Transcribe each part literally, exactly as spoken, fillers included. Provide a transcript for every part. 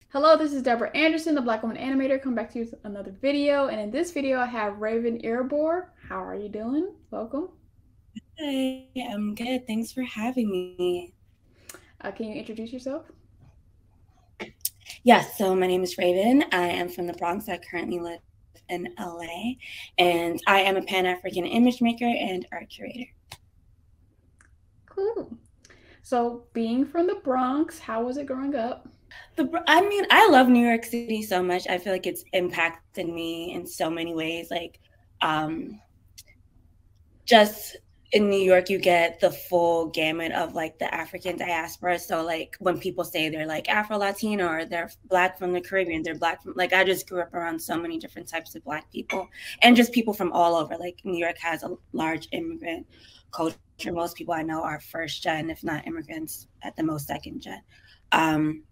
Hello, this is Deborah Anderson, the Black Woman Animator. Come back to you with another video. And in this video, I have Raven Erebor. How are you doing? Welcome. Hi, I'm good. Thanks for having me. Uh, can you introduce yourself? Yes, so my name is Raven. I am from the Bronx. I currently live in L A, and I am a Pan-African image maker and art curator. Cool. So, being from the Bronx, how was it growing up? The, I mean, I love New York City so much. I feel like it's impacted me in so many ways. Like, um, just in New York, you get the full gamut of like the African diaspora. So like when people say they're like Afro Latino or they're Black from the Caribbean, they're Black from like I just grew up around so many different types of Black people and just people from all over. Like New York has a large immigrant culture. Most people I know are first gen, if not immigrants, at the most second gen. Um,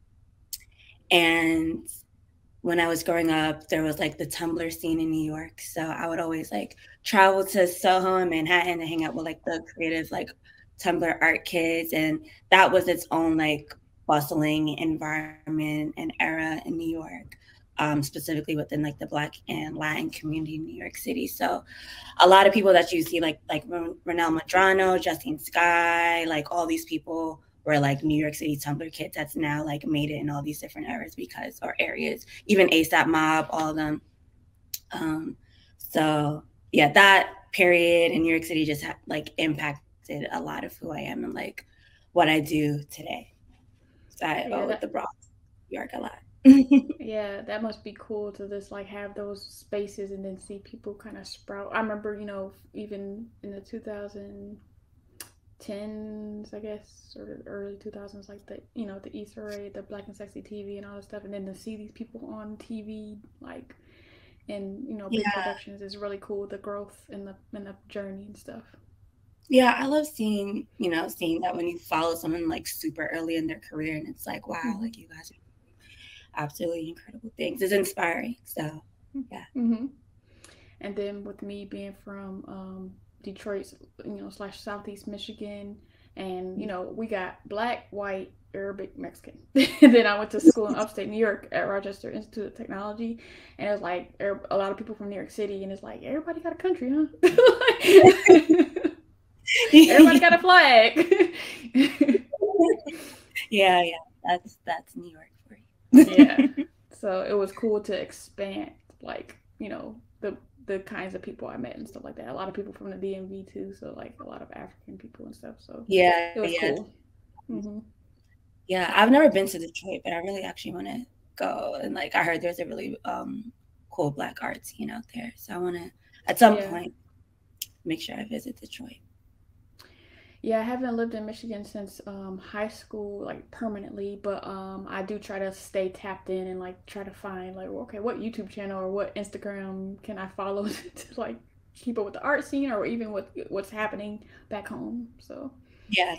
and when I was growing up, there was like the Tumblr scene in New York. So I would always like travel to Soho and Manhattan to hang out with like the creative like Tumblr art kids. And that was its own like bustling environment and era in New York, um, specifically within like the Black and Latin community in New York City. So a lot of people that you see like like Ronel Madrano, Justine Skye, like all these people were like New York City Tumblr kids that's now like made it in all these different eras because or areas, even ASAP Mob, all of them. Um, so yeah, that period in New York City just ha- like impacted a lot of who I am and like what I do today. So I Yeah, owe that the Bronx, New York a lot. yeah, that must be cool to just like have those spaces and then see people kind of sprout. I remember, you know, even in the two thousand tens, I guess, or the early two thousands, like the, you know, the Easter Ray, the Black and Sexy T V and all this stuff. And then to see these people on T V, like, in, you know, big Yeah. productions is really cool. The growth and the, and the journey and stuff. Yeah, I love seeing, you know, seeing that when you follow someone like super early in their career and it's like, wow, Mm-hmm. like you guys are absolutely incredible things. It's inspiring. So, yeah. Mm-hmm. And then with me being from um, Detroit, you know, slash Southeast Michigan, and you know, we got black, white, Arabic, Mexican. And then I went to school in upstate New York at Rochester Institute of Technology, and it was like a lot of people from New York City, and it's like everybody got a country, huh? Everybody got a flag. Yeah, yeah. That's that's New York for Yeah. you. So it was cool to expand, like, you know, the the kinds of people I met and stuff like that. A lot of people from the D M V too, so like a lot of African people and stuff. So Yeah, it was yeah. cool. Hmm. Yeah, I've never been to Detroit, but I really actually want to go. And like I heard there's a really um cool black art scene out there. So I want to at some Yeah. point make sure I visit Detroit. Yeah, I haven't lived in Michigan since um, high school, like permanently, but um, I do try to stay tapped in and like try to find like, okay, what YouTube channel or what Instagram can I follow to like keep up with the art scene or even what what's happening back home. So, Yeah.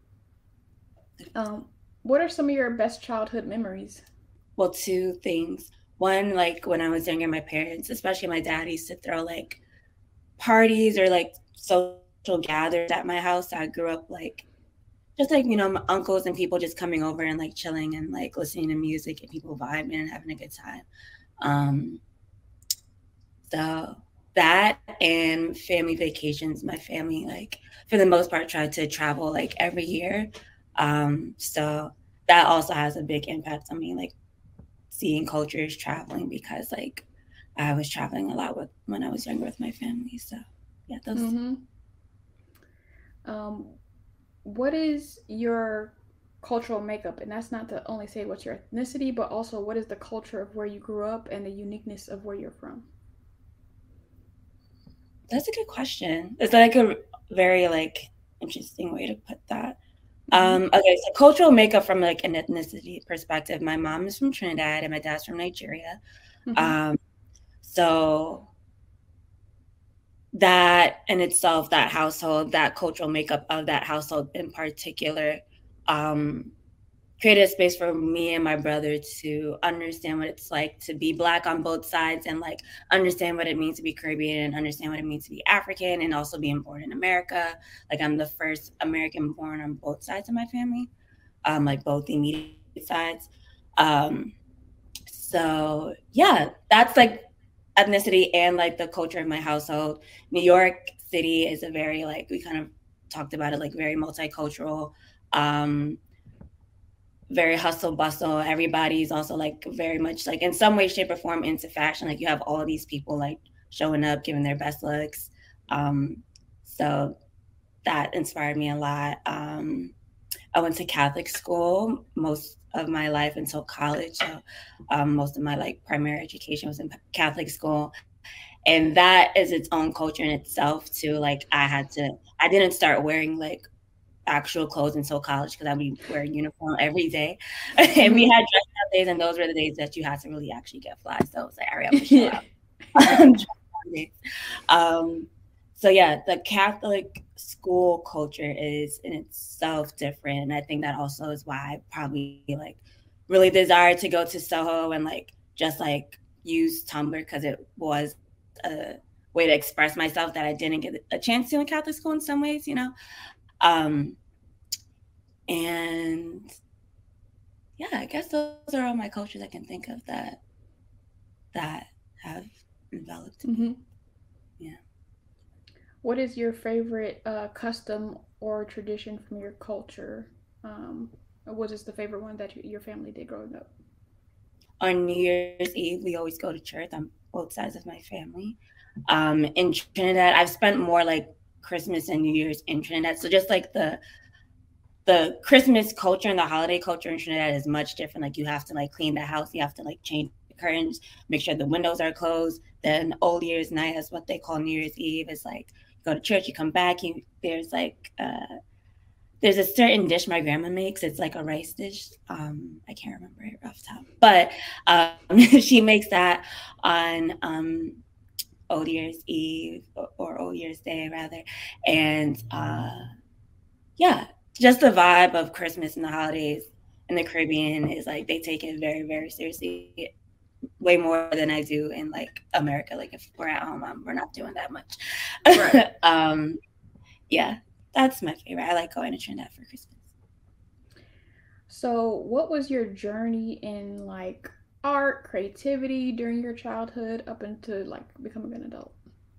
um, what are some of your best childhood memories? Well, two things. One, like when I was younger, my parents, especially my dad, used to throw like parties or like social gatherings at my house. I grew up like just like, you know, my uncles and people just coming over and like chilling and like listening to music and people vibing and having a good time. Um, so that and family vacations, my family, like for the most part, tried to travel like every year. Um, so that also has a big impact on me, like seeing cultures traveling because like I was traveling a lot with when I was younger with my family. So yeah, those. Mm-hmm. Um, what is your cultural makeup? And that's not to only say what's your ethnicity, but also what is the culture of where you grew up and the uniqueness of where you're from? That's a good question. It's like a very like interesting way to put that. Mm-hmm. Um, okay, so cultural makeup from like an ethnicity perspective. My mom is from Trinidad and my dad's from Nigeria. Mm-hmm. Um, so that in itself, that household, that cultural makeup of that household in particular, um, created a space for me and my brother to understand what it's like to be Black on both sides and like understand what it means to be Caribbean and understand what it means to be African and also being born in America. Like I'm the first American born on both sides of my family, um, like both immediate sides. Um, so yeah, that's like ethnicity and like the culture of my household. New York City is a very like, we kind of talked about it, like very multicultural, um, very hustle bustle. Everybody's also like very much like in some way, shape, or form into fashion. Like you have all these people like showing up, giving their best looks. Um, so that inspired me a lot. Um, I went to Catholic school most of my life until college. So um, most of my like primary education was in Catholic school. And that is its own culture in itself too. Like I had to, I didn't start wearing like actual clothes until college because I'd be wearing uniform every day. And we Mhm. had dress up days, and those were the days that you had to really actually get fly. So it was like, all right, I'm gonna show Yeah. out. um, so yeah, the Catholic school culture is in itself different. And I think that also is why I probably like really desired to go to Soho and like just like use Tumblr because it was a way to express myself that I didn't get a chance to in Catholic school in some ways, you know? Um, and yeah, I guess those are all my cultures I can think of that that have enveloped me. Hmm. Yeah. What is your favorite uh, custom or tradition from your culture? Um, what is the favorite one that you, your family did growing up? On New Year's Eve, we always go to church on both sides of my family. Um, in Trinidad, I've spent more like Christmas and New Year's in Trinidad. So just like the the Christmas culture and the holiday culture in Trinidad is much different. Like you have to like clean the house, you have to like change the curtains, make sure the windows are closed. Then Old Year's night is what they call New Year's Eve. It's like you go to church, you come back, you there's like uh there's a certain dish my grandma makes. It's like a rice dish. Um, I can't remember it off the top, but um, she makes that on um, Old Year's Eve or, or Old Year's Day rather, and uh, yeah, just the vibe of Christmas and the holidays in the Caribbean is like they take it very, very seriously, way more than I do in like America. Like if we're at home, um, we're not doing that much. Right. um, yeah, that's my favorite. I like going to Trinidad for Christmas. So, what was your journey in like art, creativity during your childhood up into like becoming an adult?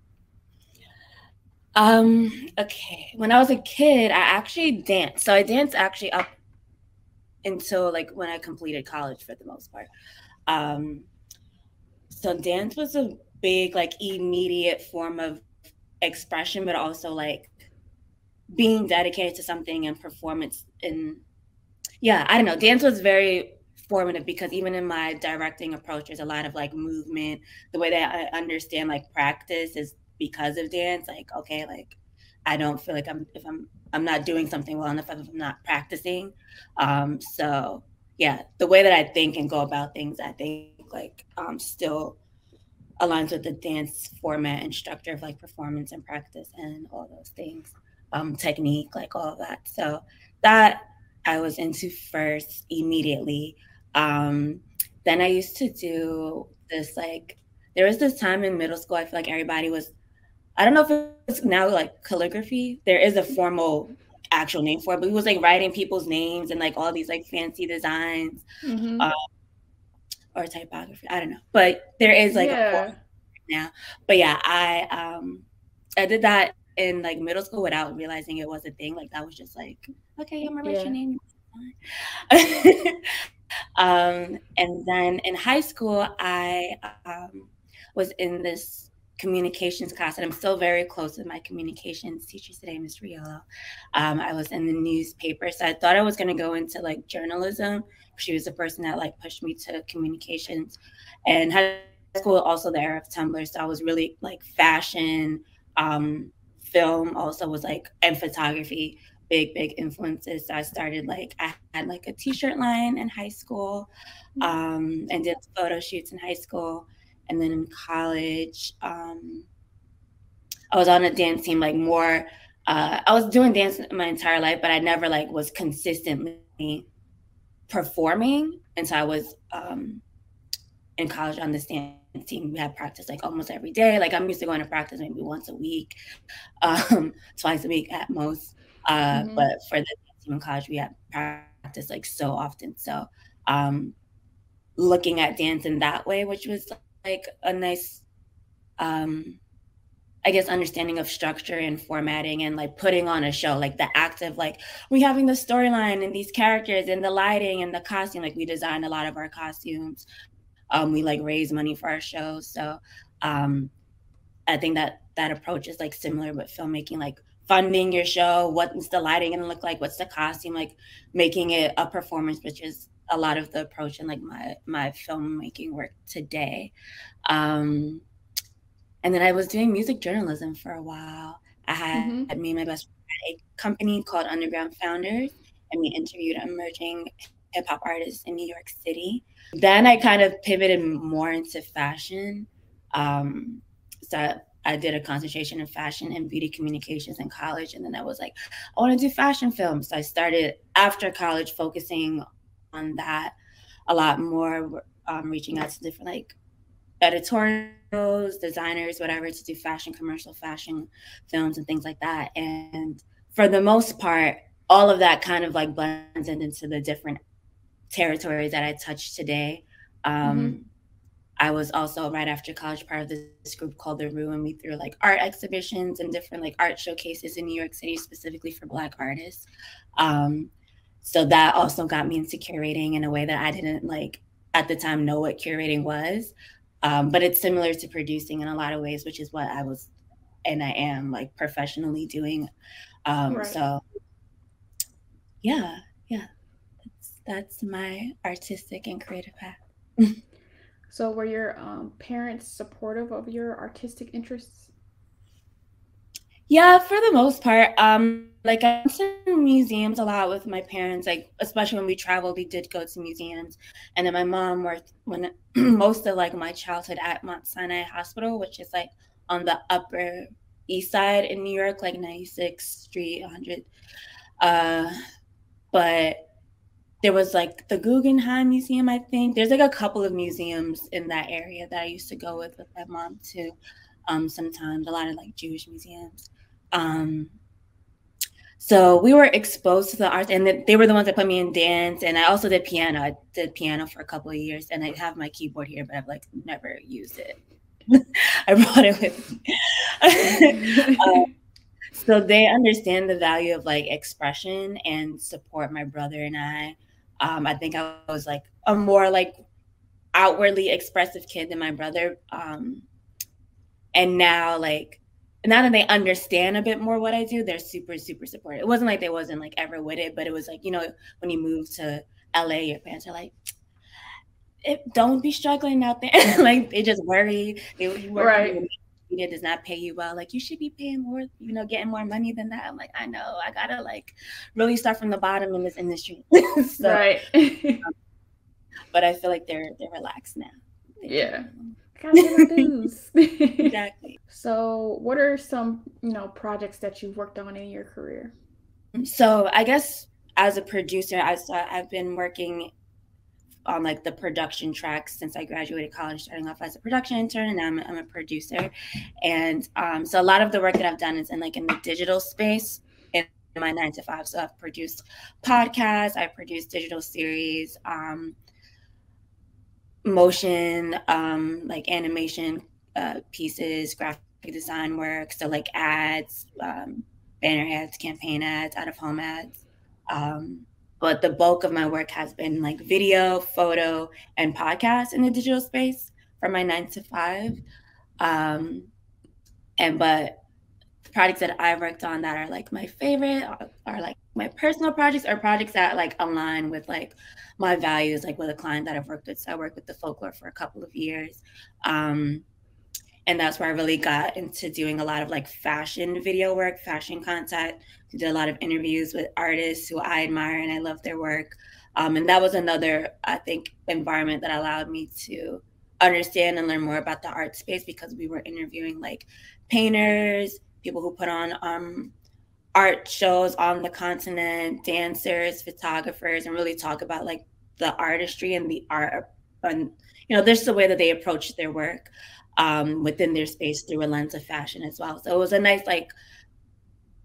Um, okay. When I was a kid, I actually danced. So I danced actually up until like when I completed college for the most part. Um, so dance was a big, like immediate form of expression, but also like being dedicated to something and performance. And yeah, I don't know. Dance was very formative because even in my directing approach, there's a lot of like movement. The way that I understand like practice is because of dance. Like, okay, like I don't feel like I'm if I'm I'm not doing something well enough if I'm not practicing. Um, so yeah, the way that I think and go about things, I think like um still aligns with the dance format and structure of like performance and practice and all those things, um, technique, like all of that. So that I was into first immediately. Um, then I used to do this like there was this time in middle school. I feel like everybody was. I don't know if it's now like calligraphy. There is a formal actual name for it, but it was like writing people's names and like all these like fancy designs. Mm-hmm. Um, or typography. I don't know, but there is like a form Yeah. now. But yeah, I um I did that in like middle school without realizing it was a thing. Like that was just like, okay, I'm gonna write your Yeah. name. um, and then in high school, I um, was in this communications class, and I'm still very close with my communications teacher today, Miss Riolo. Um, I was in the newspaper, so I thought I was gonna go into like journalism. She was the person that like pushed me to communications, and high school also the era of Tumblr, so I was really like fashion, um, film also was like, and photography big big influences. So I started like I had like a t-shirt line in high school, um, and did photo shoots in high school, and then in college, um, I was on a dance team like more. Uh, I was doing dance my entire life, but I never like was consistently performing until I was um, in college on this dance team. We had practice like almost every day. Like I'm used to going to practice maybe once a week, um, twice a week at most. Uh, Mm-hmm. but for the team in college, we had practice like so often. So um, looking at dance in that way, which was like a nice, um, I guess, understanding of structure and formatting and like putting on a show, like the act of like, we having the storyline and these characters and the lighting and the costume. Like we designed a lot of our costumes. Um, we like raise money for our shows. So um, I think that that approach is like similar with filmmaking, like funding your show. What's the lighting gonna look like? What's the costume? Like making it a performance, which is a lot of the approach in like my my filmmaking work today. Um, and then I was doing music journalism for a while. I Mm-hmm. had me and my best friend had a company called Underground Founders, and we interviewed emerging hip hop artists in New York City. Then I kind of pivoted more into fashion. Um, so I did a concentration in fashion and beauty communications in college. And then I was like, I want to do fashion films. So I started after college focusing on that a lot more, um, reaching out to different like editorials, designers, whatever, to do fashion, commercial fashion films and things like that. And for the most part, all of that kind of like blends into the different territories that I touched today. Mm-hmm. Um, I was also right after college part of this group called The Rue, and we threw like art exhibitions and different like art showcases in New York City, specifically for Black artists. Um, so that also got me into curating in a way that I didn't like at the time know what curating was. Um, but it's similar to producing in a lot of ways, which is what I was and I am like professionally doing. Um, Right. so yeah, yeah, that's, that's my artistic and creative path. So were your um, parents supportive of your artistic interests? Yeah, for the most part. Um, like I went to museums a lot with my parents, like especially when we traveled, we did go to museums. And then my mom worked when most of like my childhood at Mount Sinai Hospital, which is like on the upper east side in New York, like ninety-sixth Street, one hundred. Uh, but there was like the Guggenheim Museum, I think. There's like a couple of museums in that area that I used to go with with my mom too. Um, sometimes a lot of like Jewish museums. Um, so we were exposed to the arts, and they were the ones that put me in dance. And I also did piano. I did piano for a couple of years, and I have my keyboard here, but I've like never used it. I brought it with me. um, so they understand the value of like expression and support my brother and I. Um, I think I was like a more like outwardly expressive kid than my brother. Um, and now like now that they understand a bit more what I do, they're super, super supportive. It wasn't like they wasn't like ever with it, but it was like, you know, when you move to L A, your parents are like, it, don't be struggling out there. Like they just worry. They you work Right. in media does not pay you well. Like you should be paying more, you know, getting more money than that. I'm like, I know, I gotta like really start from the bottom in this industry. So, Right. um, but I feel like they're they're relaxed now. They Yeah. can, Gotta pay my dues. exactly. So, what are some, you know, projects that you've worked on in your career? So I guess as a producer, I saw, I've been working on like the production tracks since I graduated college, starting off as a production intern, and now I'm, I'm a producer. And um, so a lot of the work that I've done is in like in the digital space in my nine to five. So I've produced podcasts, I've produced digital series, um, motion, um, like animation uh, pieces, graphic design work. So like ads, um, banner ads, campaign ads, out of home ads. Um, but the bulk of my work has been like video, photo, and podcast in the digital space from my nine to five. Um, and but the projects that I've worked on that are like my favorite are, are like my personal projects or projects that like align with like my values, like with a client that I've worked with. So I worked with the folklore for a couple of years. Um, and that's where I really got into doing a lot of like fashion video work, fashion content. I did a lot of interviews with artists who I admire and I love their work. Um, and that was another, I think, environment that allowed me to understand and learn more about the art space because we were interviewing like painters, people who put on um, art shows on the continent, dancers, photographers, and really talk about like the artistry and the art and you know, there's the way that they approach their work um, within their space through a lens of fashion as well. So it was a nice like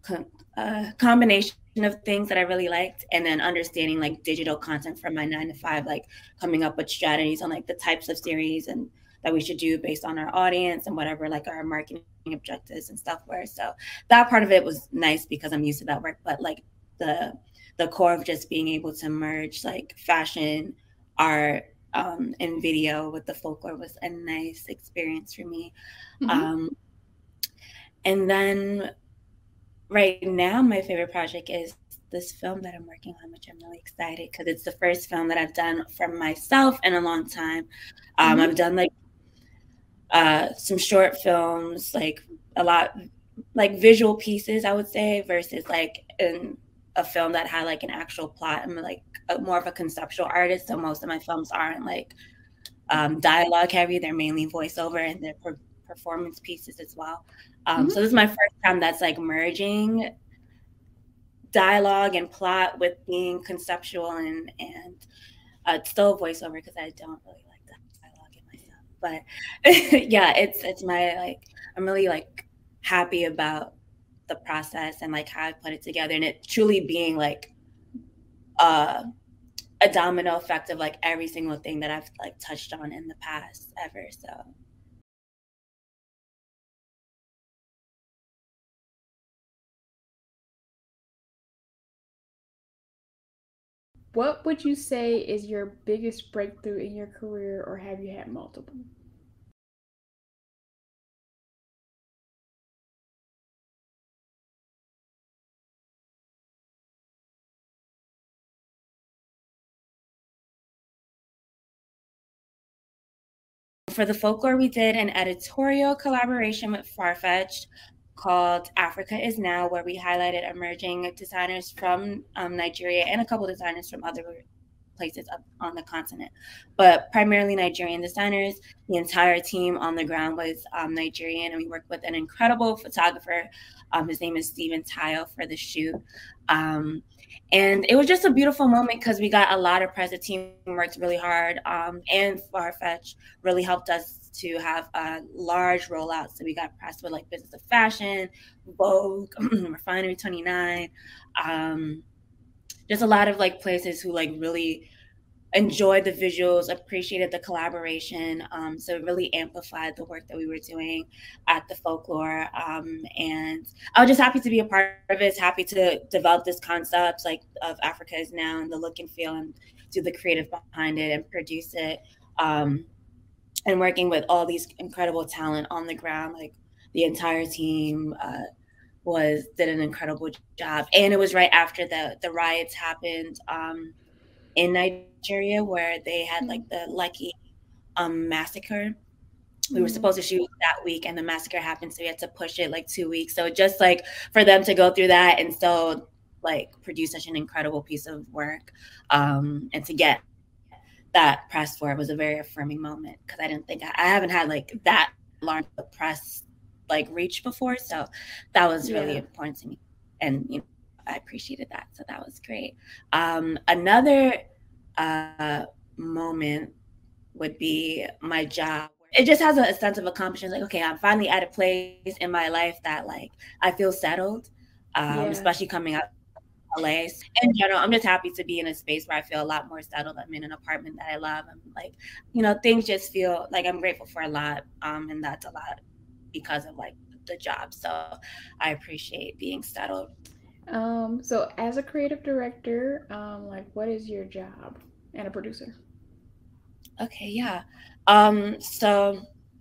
co uh, combination of things that I really liked, and then understanding like digital content from my nine to five, like coming up with strategies on like the types of series and that we should do based on our audience and whatever like our marketing objectives and stuff were. So that part of it was nice because I'm used to that work, but like the the core of just being able to merge like fashion, art, um, and video with the folklore was a nice experience for me. Mm-hmm. Um, and then right now, my favorite project is this film that I'm working on, which I'm really excited because it's the first film that I've done for myself in a long time. Um, mm-hmm. I've done like uh, some short films, like a lot, like visual pieces, I would say, versus like in a film that had like an actual plot. I'm like a, more of a conceptual artist, so most of my films aren't like um, dialogue heavy. They're mainly voiceover and they're per- performance pieces as well. Um, mm-hmm. So this is my first time that's like merging dialogue and plot with being conceptual and and uh, still voiceover because I don't really like the dialogue in myself. But yeah, it's it's my like I'm really like happy about the process and like how I put it together, and it truly being like uh, a domino effect of like every single thing that I've like touched on in the past ever. So. What would you say is your biggest breakthrough in your career, or have you had multiple? For the folklore, we did an editorial collaboration with Farfetch called Africa Is Now, where we highlighted emerging designers from um, Nigeria and a couple designers from other places up on the continent, but primarily Nigerian designers. The entire team on the ground was um, Nigerian, and we worked with an incredible photographer. Um, his name is Stephen Tayo for the shoot. Um, and it was just a beautiful moment because we got a lot of press. The team worked really hard, um, and Farfetch really helped us to have a large rollout. So we got press with like Business of Fashion, Vogue, Refinery twenty-nine, um, just a lot of like places who like really enjoyed the visuals, appreciated the collaboration. Um, so it really amplified the work that we were doing at the folklore. Um, and I was just happy to be a part of it, happy to develop this concept like of Africa Is Now and the look and feel and do the creative behind it and produce it. Um, and working with all these incredible talent on the ground, like the entire team uh, was did an incredible job. And it was right after the the riots happened um, in Nigeria, where they had like the Lekki um, massacre. We were supposed to shoot that week, and the massacre happened, so we had to push it like two weeks. So just like for them to go through that and still like produce such an incredible piece of work, um, and to get that press for it was a very affirming moment because I didn't think I, I haven't had like that large press like reach before, so that was really yeah. important to me, and you know I appreciated that, so that was great. Um, another uh, moment would be my job. It just has a, a sense of accomplishment, like okay, I'm finally at a place in my life that like I feel settled, um, yeah. especially coming out L A. In general, I'm just happy to be in a space where I feel a lot more settled. I'm in an apartment that I love. I'm like, you know, things just feel like I'm grateful for a lot. Um, and that's a lot because of like the job. So I appreciate being settled. Um, so as a creative director, um, like what is your job and a producer? Okay, yeah. Um, so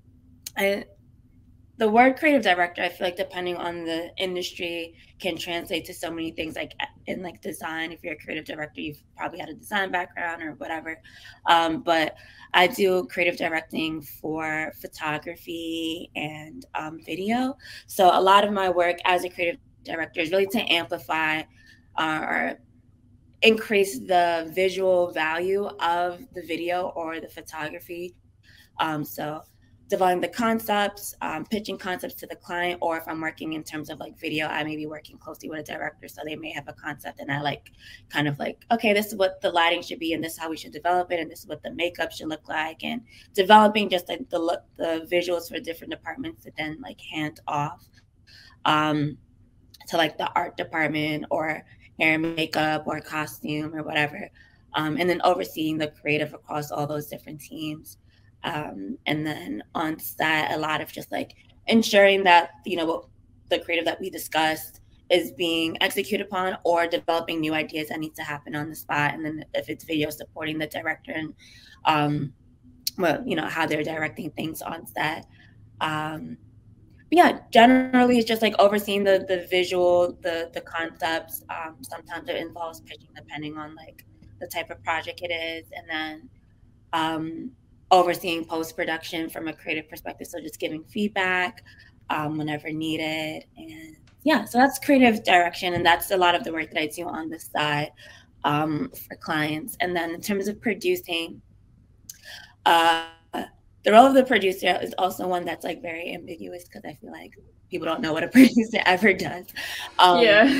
I the word creative director, I feel like depending on the industry can translate to so many things. Like in like design, if you're a creative director, you've probably had a design background or whatever. Um, but I do creative directing for photography and um, video. So a lot of my work as a creative director is really to amplify uh, or increase the visual value of the video or the photography. Um, so developing the concepts, um, pitching concepts to the client, or if I'm working in terms of like video, I may be working closely with a director. So they may have a concept and I like kind of like, okay, this is what the lighting should be and this is how we should develop it. And this is what the makeup should look like, and developing just like the look, the visuals for different departments to then like hand off. Um, to like the art department or hair and makeup or costume or whatever. Um, and then overseeing the creative across all those different teams. Um, and then on set, a lot of just like ensuring that, you know, what the creative that we discussed is being executed upon, or developing new ideas that need to happen on the spot. And then if it's video, supporting the director and, um, well, you know, how they're directing things on set. Um, but yeah, generally it's just like overseeing the the visual, the the concepts. Um, sometimes it involves pitching depending on like the type of project it is, and then um, overseeing post-production from a creative perspective. So just giving feedback um, whenever needed. And yeah, so that's creative direction. And that's a lot of the work that I do on the side um, for clients. And then in terms of producing, uh, the role of the producer is also one that's like very ambiguous, because I feel like people don't know what a producer ever does. Um, yeah.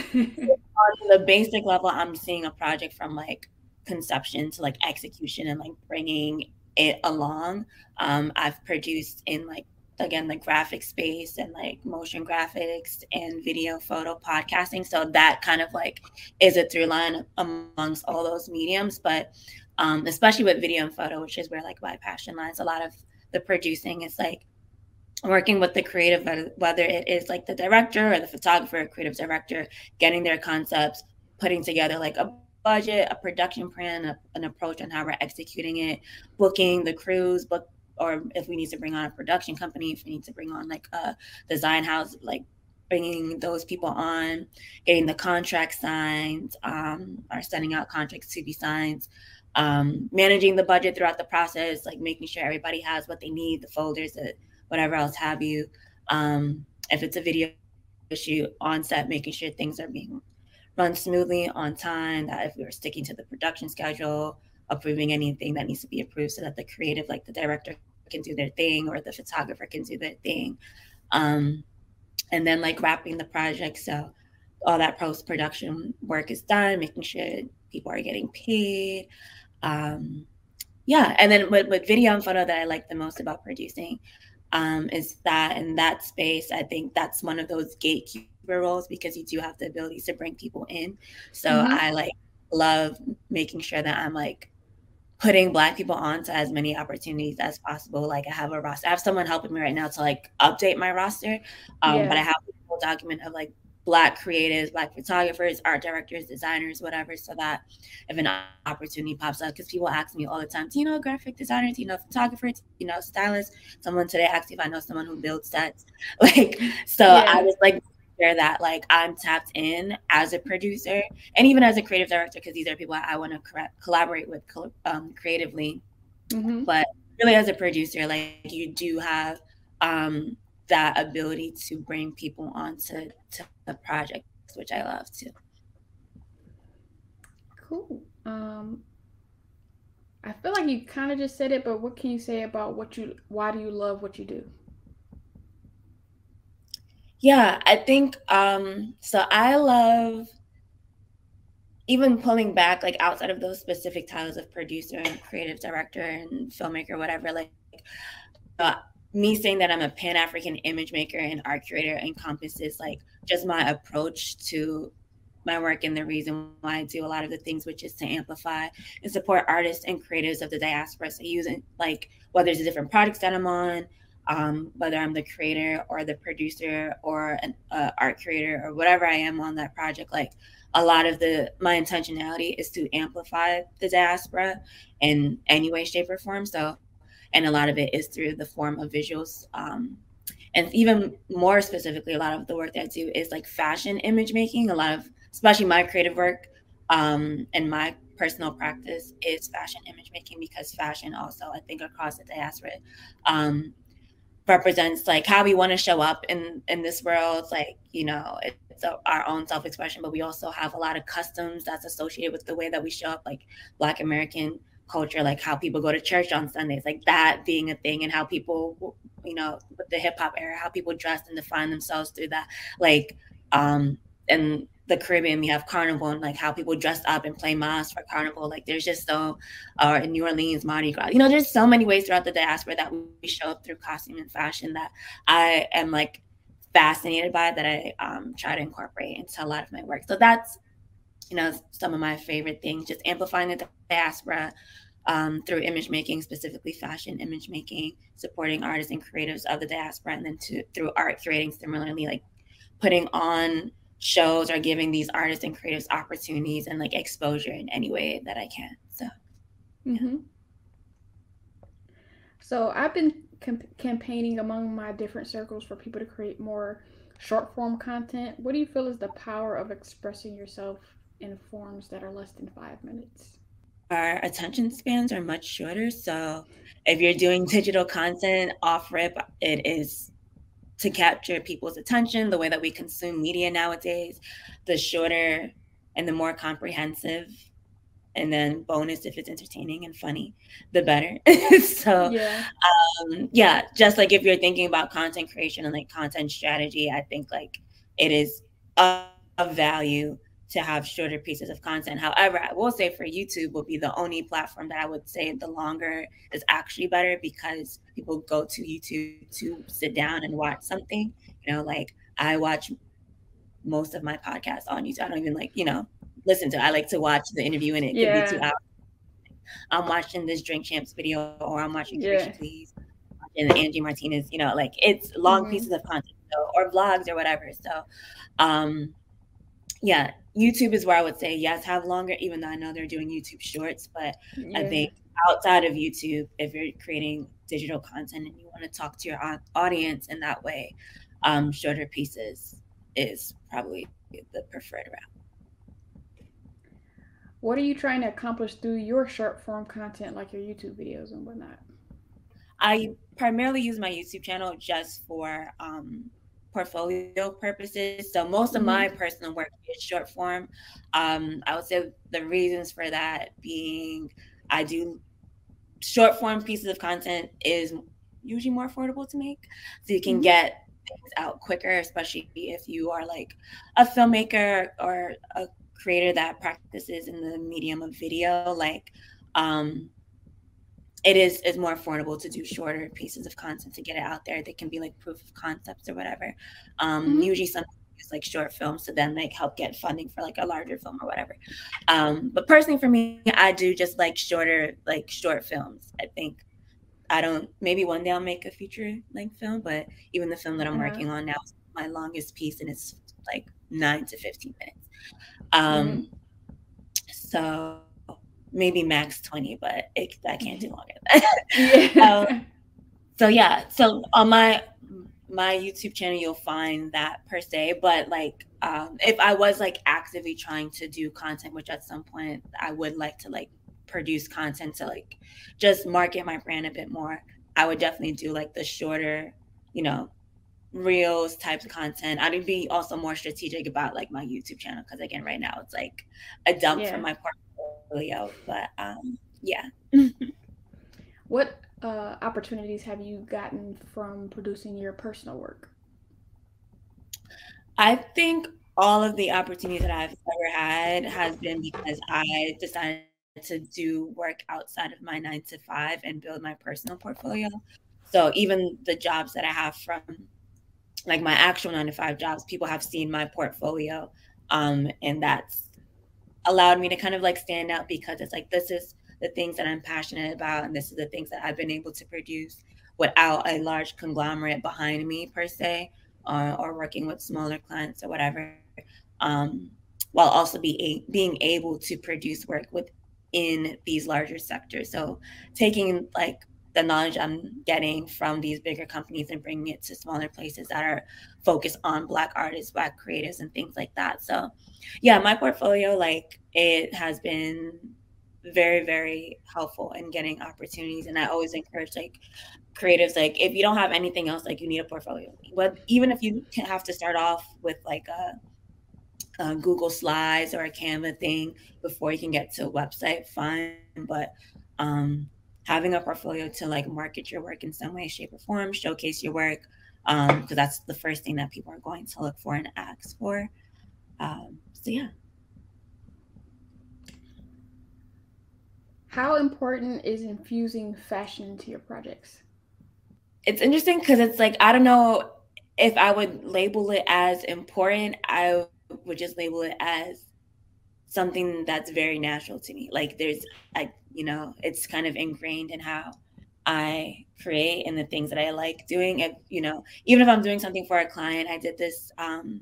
On the basic level, I'm seeing a project from like conception to like execution and like bringing it along. Um, I've produced in like, again, the graphic space and like motion graphics and video, photo, podcasting. So that kind of like is a through line amongst all those mediums. But um, especially with video and photo, which is where like my passion lies, a lot of the producing is like working with the creative, whether it is like the director or the photographer or creative director, getting their concepts, putting together like a budget, a production plan, a, an approach on how we're executing it, booking the crews, book, or if we need to bring on a production company, if we need to bring on like a design house, like bringing those people on, getting the contract signed, um, or sending out contracts to be signed, um, managing the budget throughout the process, like making sure everybody has what they need, the folders, the, whatever else have you. Um, if it's a video shoot on set, making sure things are being run smoothly on time, that if we're sticking to the production schedule, approving anything that needs to be approved so that the creative, like the director can do their thing or the photographer can do their thing. Um, and then like wrapping the project. So all that post-production work is done, making sure people are getting paid. Um, yeah. And then with, with video and photo, that I like the most about producing um, is that in that space, I think that's one of those gatekeeper roles, because you do have the ability to bring people in. So mm-hmm. I like love making sure that I'm like putting Black people onto as many opportunities as possible. Like I have a roster, I have someone helping me right now to like update my roster. Um, yeah. But I have a full document of like Black creatives, Black photographers, art directors, designers, whatever, so that if an opportunity pops up, because people ask me all the time, do you know a graphic designer? Do you know a photographer? Do you know a stylist? Someone today asked me if I know someone who builds sets. Like, so yeah. I was like, share that like I'm tapped in as a producer and even as a creative director, because these are people I want to co- collaborate with um, creatively. Mm-hmm. But really as a producer, like you do have um, that ability to bring people onto to the project, which I love too. Cool. Um, I feel like you kind of just said it, but what can you say about what you, why do you love what you do? Yeah, I think, um, so I love even pulling back, like outside of those specific titles of producer and creative director and filmmaker, whatever, like uh, me saying that I'm a Pan-African image maker and art curator encompasses like just my approach to my work and the reason why I do a lot of the things, which is to amplify and support artists and creatives of the diaspora. So using like, whether it's the different projects that I'm on, um, whether I'm the creator or the producer or an uh, art curator or whatever I am on that project, like a lot of the, my intentionality is to amplify the diaspora in any way, shape or form. So, and a lot of it is through the form of visuals. Um, and even more specifically, a lot of the work that I do is like fashion image making. A lot of, especially my creative work um, and my personal practice is fashion image making, because fashion also, I think across the diaspora, um, represents like how we want to show up in in this world. Like, you know, it's a, our own self-expression, but we also have a lot of customs that's associated with the way that we show up, like Black American culture, like how people go to church on Sundays, like that being a thing, and how people, you know, with the hip hop era, how people dress and define themselves through that. Like um in the Caribbean, we have Carnival, and like how people dress up and play mas for Carnival. Like there's just so, or uh, in New Orleans, Mardi Gras, you know, there's so many ways throughout the diaspora that we show up through costume and fashion that I am like fascinated by that I um, try to incorporate into a lot of my work. So that's, you know, some of my favorite things, just amplifying the diaspora um, through image making, specifically fashion image making, supporting artists and creatives of the diaspora, and then to through art creating similarly, like putting on shows or giving these artists and creatives opportunities and like exposure in any way that I can. So, mm-hmm. So I've been comp- campaigning among my different circles for people to create more short form content. What do you feel is the power of expressing yourself in forms that are less than five minutes? our attention spans are much shorter. So if you're doing digital content off rip, it is to capture people's attention, the way that we consume media nowadays, the shorter and the more comprehensive, and then bonus if it's entertaining and funny, the better. So Yeah. um, yeah, just like if you're thinking about content creation and like content strategy, I think like it is of value to have shorter pieces of content. However, I will say for YouTube will be the only platform that I would say the longer is actually better, because people go to YouTube to sit down and watch something. You know, like I watch most of my podcasts on YouTube. I don't even like, you know, listen to it. I like to watch the interview, and it could be two Yeah. hours. I'm watching this Drink Champs video, or I'm watching Yeah. Carisha Please, and Angie Martinez, you know, like it's long mm-hmm. pieces of content, so, or vlogs or whatever. So, um, yeah, YouTube is where I would say, yes, have longer, even though I know they're doing YouTube shorts. But Yeah. I think outside of YouTube, if you're creating digital content and you want to talk to your audience in that way, um, shorter pieces is probably the preferred route. What are you trying to accomplish through your short form content, like your YouTube videos and whatnot? I primarily use my YouTube channel just for um, portfolio purposes. So most of mm-hmm. my personal work is short form. Um, I would say the reasons for that being I do short form pieces of content is usually more affordable to make. So you can mm-hmm. get things out quicker, especially if you are like a filmmaker or a creator that practices in the medium of video. Like, um, it is is more affordable to do shorter pieces of content to get it out there. They can be like proof of concepts or whatever. Um, mm-hmm. Usually some use like short films to then like help get funding for like a larger film or whatever. Um, but personally for me, I do just like shorter, like short films. I think I don't, maybe one day I'll make a feature length film, but even the film that I'm uh-huh. working on now is my longest piece, and it's like nine to fifteen minutes. Um, mm-hmm. So maybe max twenty, but it, I can't do longer than that. Yeah. um, so yeah, so on my my YouTube channel, you'll find that per se. But like, um, if I was like actively trying to do content, which at some point I would like to like produce content to like just market my brand a bit more, I would definitely do like the shorter, you know, reels types of content. I'd be also more strategic about like my YouTube channel, because again, right now it's like a dump yeah. from my portfolio. But um, yeah. What uh, opportunities have you gotten from producing your personal work? I think all of the opportunities that I've ever had has been because I decided to do work outside of my nine to five and build my personal portfolio. So even the jobs that I have from like my actual nine to five jobs, people have seen my portfolio. Um, and that's allowed me to kind of like stand out, because it's like, this is the things that I'm passionate about, and this is the things that I've been able to produce without a large conglomerate behind me per se, uh, or working with smaller clients or whatever, um, while also be a, being able to produce work within these larger sectors. So taking like the knowledge I'm getting from these bigger companies and bringing it to smaller places that are focused on Black artists, Black creatives, and things like that. So yeah, my portfolio, like it has been very, very helpful in getting opportunities. And I always encourage like creatives, like if you don't have anything else, like you need a portfolio. But even if you can have to start off with like a, a Google Slides or a Canva thing before you can get to a website, fine. But um, having a portfolio to like market your work in some way, shape, or form, showcase your work, um, because that's the first thing that people are going to look for and ask for. Um, so yeah. How important is infusing fashion into your projects? It's interesting because it's like, I don't know if I would label it as important, I would just label it as something that's very natural to me. Like there's, I, you know, it's kind of ingrained in how I create and the things that I like doing. And, you know, even if I'm doing something for a client, I did this, um,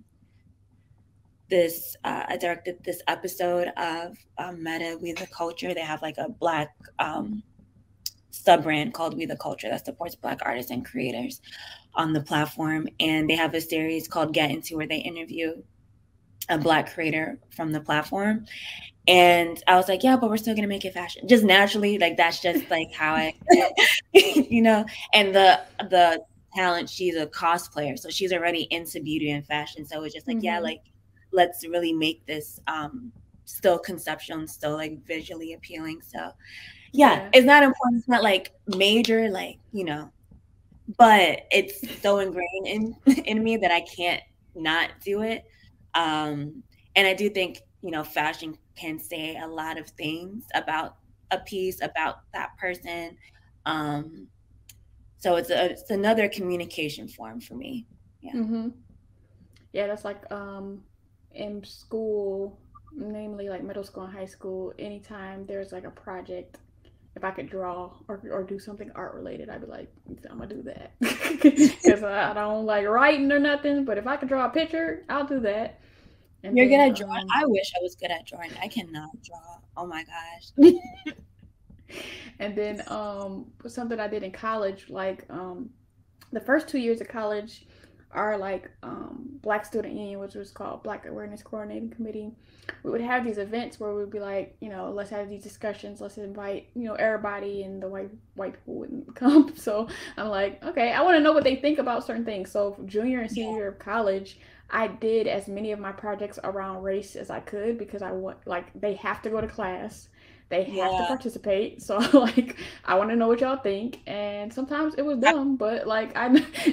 this, uh, I directed this episode of um, Meta We the Culture. They have like a Black um, sub brand called We the Culture that supports Black artists and creators on the platform. And they have a series called Get Into where they interview a Black creator from the platform. And I was like, yeah, but we're still gonna make it fashion. Just naturally, like that's just like how I, you know, and the the talent, she's a cosplayer. So she's already into beauty and fashion. So it's just like, mm-hmm. yeah, like let's really make this um still conceptual and still like visually appealing. So yeah, yeah. It's not important, it's not like major, like, you know, but it's so ingrained in in me that I can't not do it. Um, and I do think, you know, fashion can say a lot of things about a piece, about that person. Um, so it's a, it's another communication form for me. Yeah. Mm-hmm. Yeah, that's like um, in school, namely like middle school and high school, anytime there's like a project, if I could draw or, or do something art related, I'd be like, I'm gonna do that. Because I don't like writing or nothing, but if I could draw a picture, I'll do that. And You're then, good at drawing? Um, I wish I was good at drawing. I cannot draw. Oh my gosh. And then um, something I did in college, like um, the first two years of college are like um, Black Student Union, which was called Black Awareness Coordinating Committee. We would have these events where we'd be like, you know, let's have these discussions. Let's invite, you know, everybody, and the white white people wouldn't come. So I'm like, okay, I want to know what they think about certain things. So junior and senior year of college, I did as many of my projects around race as I could because I want, like, they have to go to class. They have yeah. to participate. So, like, I want to know what y'all think. And sometimes it was dumb, but, like, I...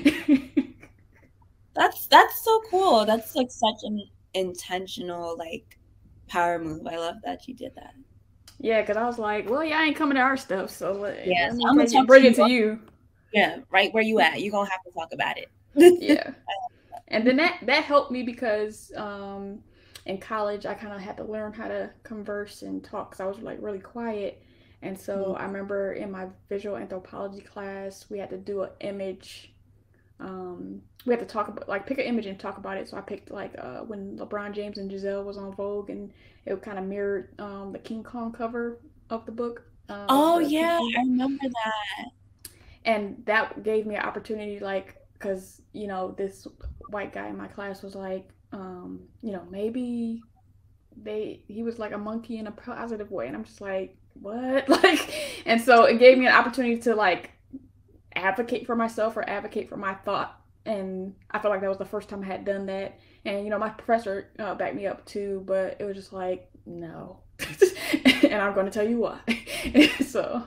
that's, that's so cool. That's, like, such an intentional, like, power move. I love that you did that. Yeah, because I was like, well, yeah, I ain't coming to our stuff, so like, yeah, so I'm going to bring it to you. Yeah, right where you at. You're going to have to talk about it. Yeah. And then that, that helped me because um, in college, I kind of had to learn how to converse and talk because I was like really quiet. And so mm-hmm. I remember in my visual anthropology class, we had to do an image. Um, we had to talk about, like, pick an image and talk about it. So I picked like uh, when LeBron James and Giselle was on Vogue, and it kind of mirrored um, the King Kong cover of the book. Um, oh, yeah, I remember that. And that gave me an opportunity, like, because, you know, this white guy in my class was like, um, you know, maybe they, he was like a monkey in a positive way. And I'm just like, what? Like, and so it gave me an opportunity to like advocate for myself or advocate for my thought. And I felt like that was the first time I had done that. And, you know, my professor uh, backed me up too, but it was just like, no. And I'm going to tell you why. So,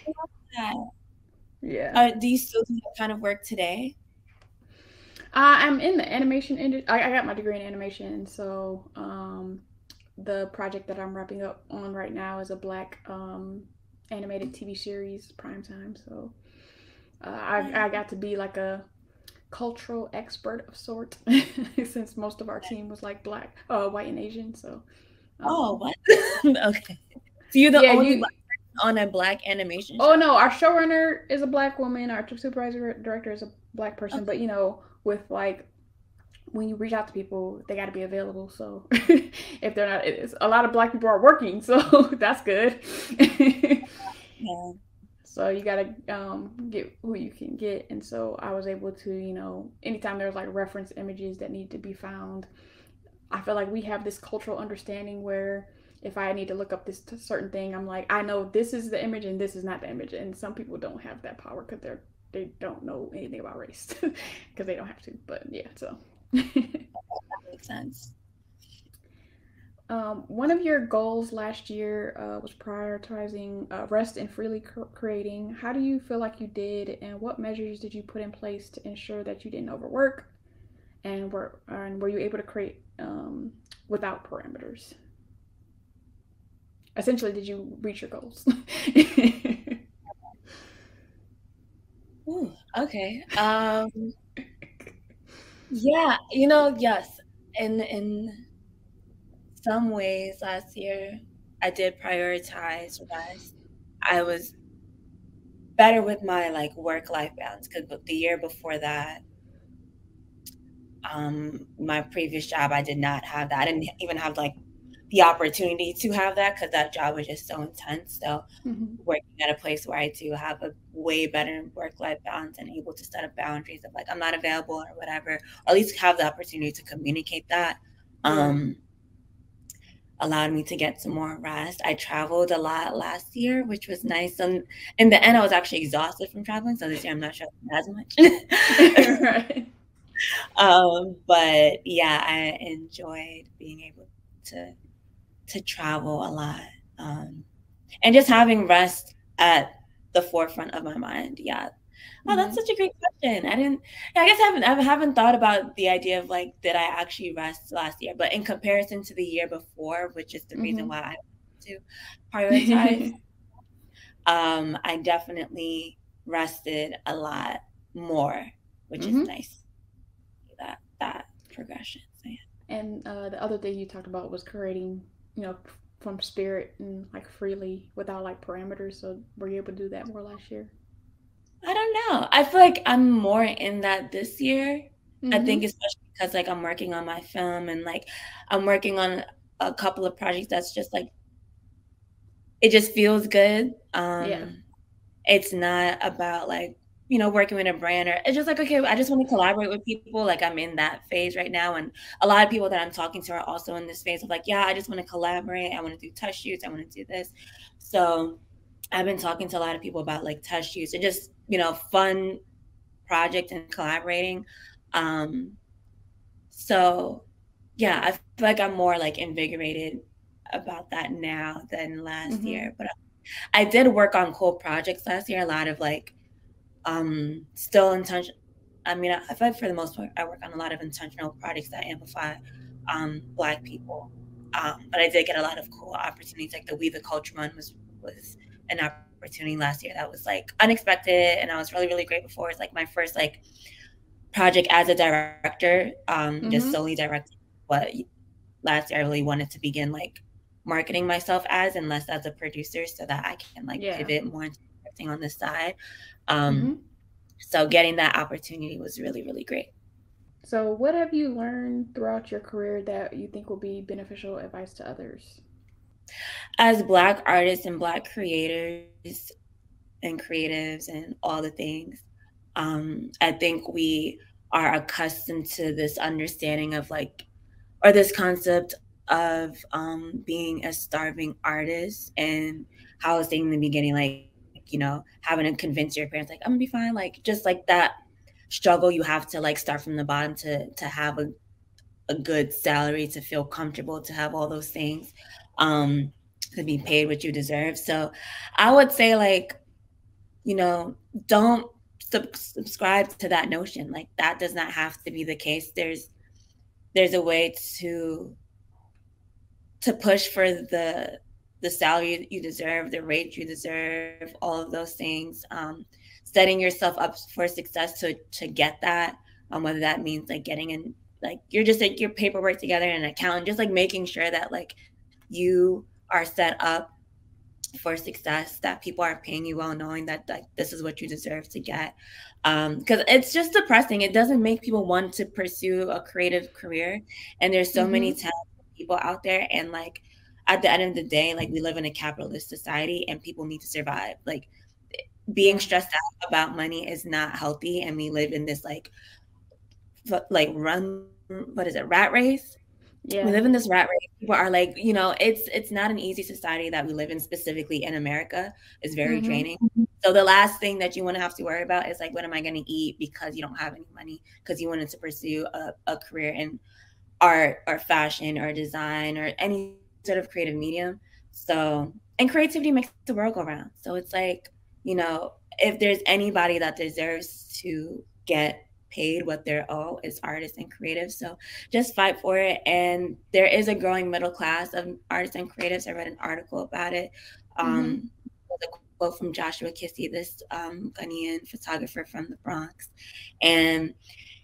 yeah. Uh, do you still do that kind of work today? Uh, I'm in the animation industry. I, I got my degree in animation, so um, the project that I'm wrapping up on right now is a Black um, animated T V series, primetime. So uh, I, I got to be like a cultural expert of sort, since most of our team was like Black, uh, white and Asian. So. Um, oh, what? Okay. So you're the yeah, only you, Black person on a Black animation show? Oh no, our showrunner is a Black woman. Our supervisor director is a Black person, okay. But you know. With like when you reach out to people, they got to be available. So if they're not, it's, a lot of Black people are working, so that's good. Yeah. So you got to um, get who you can get. And so I was able to, you know, anytime there's like reference images that need to be found, I feel like we have this cultural understanding where if I need to look up this certain thing, I'm like, I know this is the image and this is not the image. And some people don't have that power because they're they don't know anything about race because they don't have to. But yeah, so that makes sense. Um, one of your goals last year uh, was prioritizing uh, rest and freely cr- creating. How do you feel like you did, and what measures did you put in place to ensure that you didn't overwork, and were and were you able to create um, without parameters? Essentially, did you reach your goals? Ooh, okay. Um, Yeah, you know, yes. In in some ways last year I did prioritize rest. I was better with my like work life balance because the year before that, um, my previous job, I did not have that. I didn't even have like the opportunity to have that because that job was just so intense. So Hmm. working at a place where I do have a way better work life balance and able to set up boundaries of like I'm not available or whatever, or at least have the opportunity to communicate that. Yeah. Um, allowed me to get some more rest. I traveled a lot last year, which was nice. And in the end, I was actually exhausted from traveling. So this year, I'm not traveling as much. Right. um, but yeah, I enjoyed being able to to travel a lot, um, and just having rest at the forefront of my mind. Yeah. Oh, that's Hmm. such a great question. I didn't. I guess I haven't. I haven't thought about the idea of like, did I actually rest last year? But in comparison to the year before, which is the reason Hmm. why I want to prioritize, um, I definitely rested a lot more, which is Hmm. nice. That that progression. So, yeah. And uh, the other thing you talked about was creating, you know, from spirit and like freely without like parameters. So were you able to do that more last year? I don't know. I feel like I'm more in that this year. I think Hmm. especially because like I'm working on my film and like I'm working on a couple of projects that's just like it just feels good. Yeah. Um it's not about like, you know, working with a brand or it's just like, okay, I just want to collaborate with people. Like I'm in that phase right now. And a lot of people that I'm talking to are also in this phase of like, yeah, I just want to collaborate. I want to do test shoots. I want to do this. So I've been talking to a lot of people about like test shoots and just, you know, fun project and collaborating. Um, so yeah, I feel like I'm more like invigorated about that now than last Hmm. year. But I did work on cool projects last year. A lot of like um still intention. I mean, I, I feel like for the most part, I work on a lot of intentional projects that amplify um Black people. Um, but I did get a lot of cool opportunities. Like the We the Culture one was was an opportunity last year that was like unexpected, and I was really really grateful for. It's like my first like project as a director, um, just Hmm. solely directing what last year I really wanted to begin like marketing myself as and less as a producer so that I can like Yeah. pivot more into directing on this side. Um, Hmm. so getting that opportunity was really, really great. So what have you learned throughout your career that you think will be beneficial advice to others? As Black artists and Black creators and creatives and all the things, um, I think we are accustomed to this understanding of like or this concept of um, being a starving artist and how I was saying in the beginning, like, you know, having to convince your parents, like, I'm gonna be fine. Like, just like that struggle you have to like start from the bottom to to have a, a good salary, to feel comfortable, to have all those things, um, to be paid what you deserve. So I would say like, you know, don't sub- subscribe to that notion. Like that does not have to be the case. There's there's a way to to push for the the salary you deserve, the rate you deserve, all of those things. Um, setting yourself up for success to to get that, um, whether that means like getting in, like you're just like your paperwork together and an account, just like making sure that like you are set up for success, that people are paying you well, knowing that like this is what you deserve to get. Um, because it's just depressing. It doesn't make people want to pursue a creative career. And there's so many Hmm. talented people out there. And like at the end of the day, like we live in a capitalist society and people need to survive. Like being Yeah. stressed out about money is not healthy. And we live in this like like run what is it, rat race. We Yeah. live in this rat race. People are like, you know, it's it's not an easy society that we live in, specifically in America. It's very Hmm. draining. So the last thing that you want to have to worry about is like, what am I going to eat because you don't have any money because you wanted to pursue a, a career in art or fashion or design or any sort of creative medium. So, and creativity makes the world go round. So it's like, you know, if there's anybody that deserves to get paid what they're owed, it's artists and creatives. So just fight for it. And there is a growing middle class of artists and creatives. I read an article about it. Hmm. Um, with a quote from Joshua Kissy, this um, Ghanaian photographer from the Bronx. And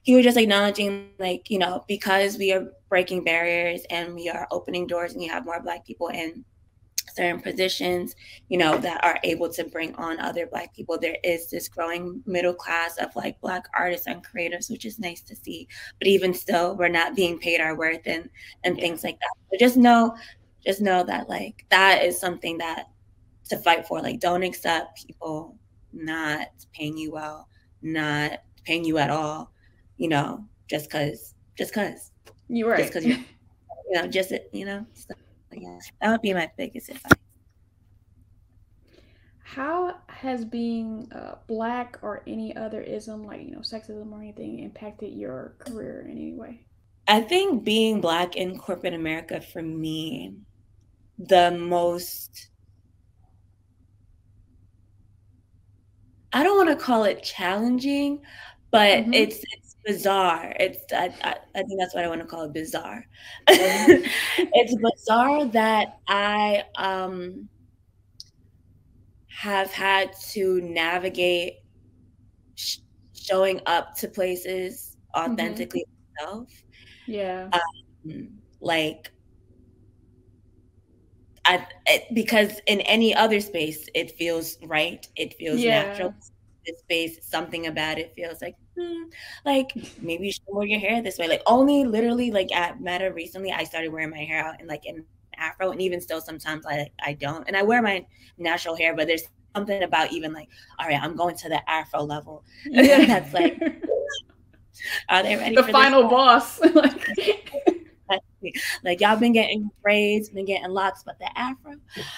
he was just acknowledging, like, you know, because we are breaking barriers and we are opening doors and you have more Black people in certain positions, you know, that are able to bring on other Black people. There is this growing middle class of like Black artists and creatives, which is nice to see. But even still, we're not being paid our worth and and Yeah. things like that. So just know, just know that like that is something that to fight for. Like, don't accept people not paying you well, not paying you at all, you know, just cause, just cause, You're just right. cause you're, you know, just, you know, so, yeah, that would be my biggest advice. How has being uh, black or any other ism, like, you know, sexism or anything, impacted your career in any way? I think being Black in corporate America, for me, the most, I don't want to call it challenging, but Mm-hmm. it's it's bizarre. It's I, I, I think that's what I want to call it, bizarre. It's bizarre that I um have had to navigate sh- showing up to places Mm-hmm. authentically myself. Yeah. Um, like I it, because in any other space it feels right, it feels Yeah. natural. This space, something about it feels like, hmm, like maybe you should wear your hair this way. Like only literally like at Meta recently, I started wearing my hair out in like an afro, and even still sometimes I I don't, and I wear my natural hair, but there's something about even like, all right, I'm going to the afro level. Yeah. That's like, are they ready The for this? final boss. Like, Like y'all been getting braids, been getting locks, but the afro.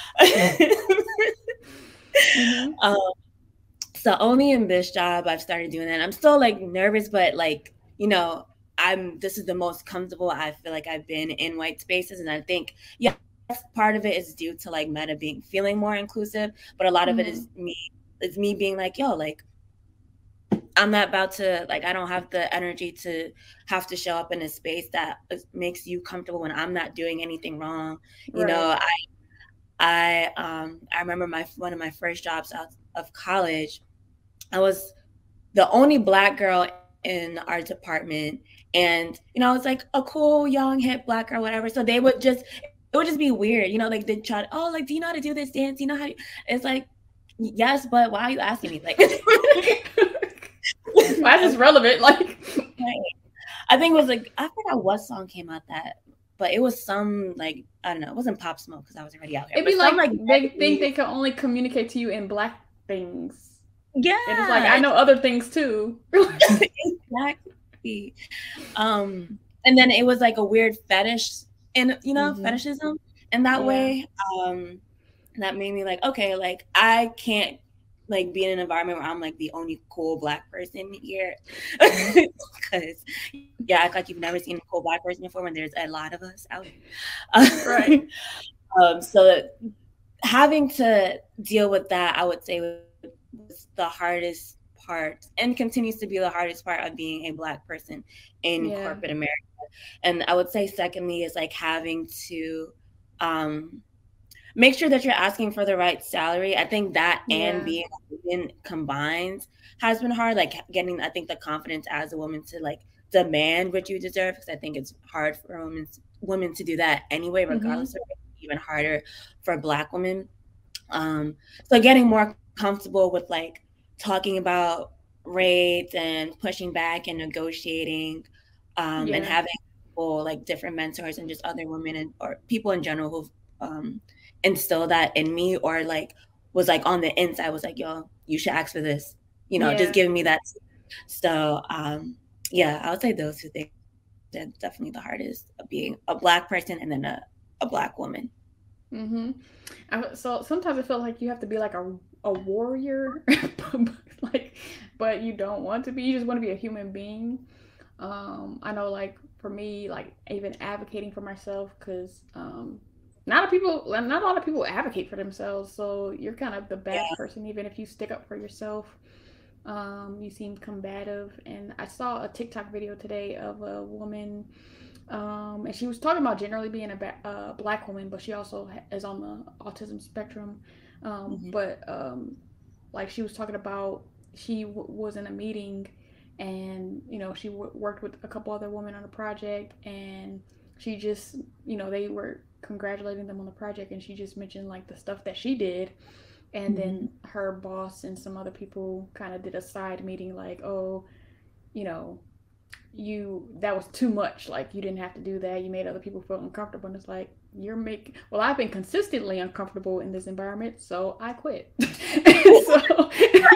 mm-hmm. um, so only in this job I've started doing that. I'm still like nervous, but like, you know, I'm this is the most comfortable I feel like I've been in white spaces. And I think, yeah, part of it is due to like Meta being feeling more inclusive, but a lot of it Mm-hmm. is me, it's me being like, yo, like I'm not about to like I don't have the energy to have to show up in a space that makes you comfortable when I'm not doing anything wrong. You Right. know, I I um I remember my one of my first jobs out of college. I was the only Black girl in our department, and you know, I was like a cool young hip Black girl, whatever. So they would just it would just be weird, you know, like they try to, oh, like, do you know how to do this dance? You know how to, it's like, yes, but why are you asking me? Like Why is this relevant? Like, I think it was like, I forgot what song came out that, but it was some like, I don't know, it wasn't Pop Smoke because I was already out here, it'd but be some like like they think they can only communicate to you in black things. And it's like, yeah, I know other things too. exactly. Um, and then it was like a weird fetish, and you know, Mm-hmm. fetishism in that Yeah. way. Um, that made me like, okay, like I can't like be in an environment where I'm like the only cool Black person here, because yeah, act like you've never seen a cool Black person before when there's a lot of us out. Right. um, so having to deal with that, I would say was the hardest part and continues to be the hardest part of being a Black person in Yeah. corporate America. And I would say secondly is like having to um, make sure that you're asking for the right salary. I think that and Yeah. being a woman combined has been hard. Like getting, I think, the confidence as a woman to like demand what you deserve, because I think it's hard for women women to do that anyway, Mm-hmm. regardless of it, even harder for Black women. Um, so getting more comfortable with like talking about rates and pushing back and negotiating, um, and Yeah. having people like different mentors and just other women and or people in general who've um, instilled that in me, or like was like on the inside was like, yo, you should ask for this, you know, just Yeah. giving me that. So um, yeah, I would say those two things are definitely the hardest of being a Black person and then a, a Black woman. Mm-hmm. I, so sometimes I feel like you have to be like a a warrior, like, but you don't want to be. You just want to be a human being. Um, I know, like for me, like even advocating for myself, because um, not a people, not a lot of people advocate for themselves. So you're kind of the bad Yeah. person, even if you stick up for yourself. Um, you seem combative, and I saw a TikTok video today of a woman, um, and she was talking about generally being a ba- uh, black woman, but she also is on the autism spectrum. Um, Mm-hmm. but um, like she was talking about, she w- was in a meeting and you know she w- worked with a couple other women on a project, and she just, you know, they were congratulating them on the project, and she just mentioned like the stuff that she did, and Mhm. then her boss and some other people kind of did a side meeting like, oh, you know, you, that was too much, like you didn't have to do that, you made other people feel uncomfortable, and it's like, you're making, well, I've been consistently uncomfortable in this environment, so I quit. So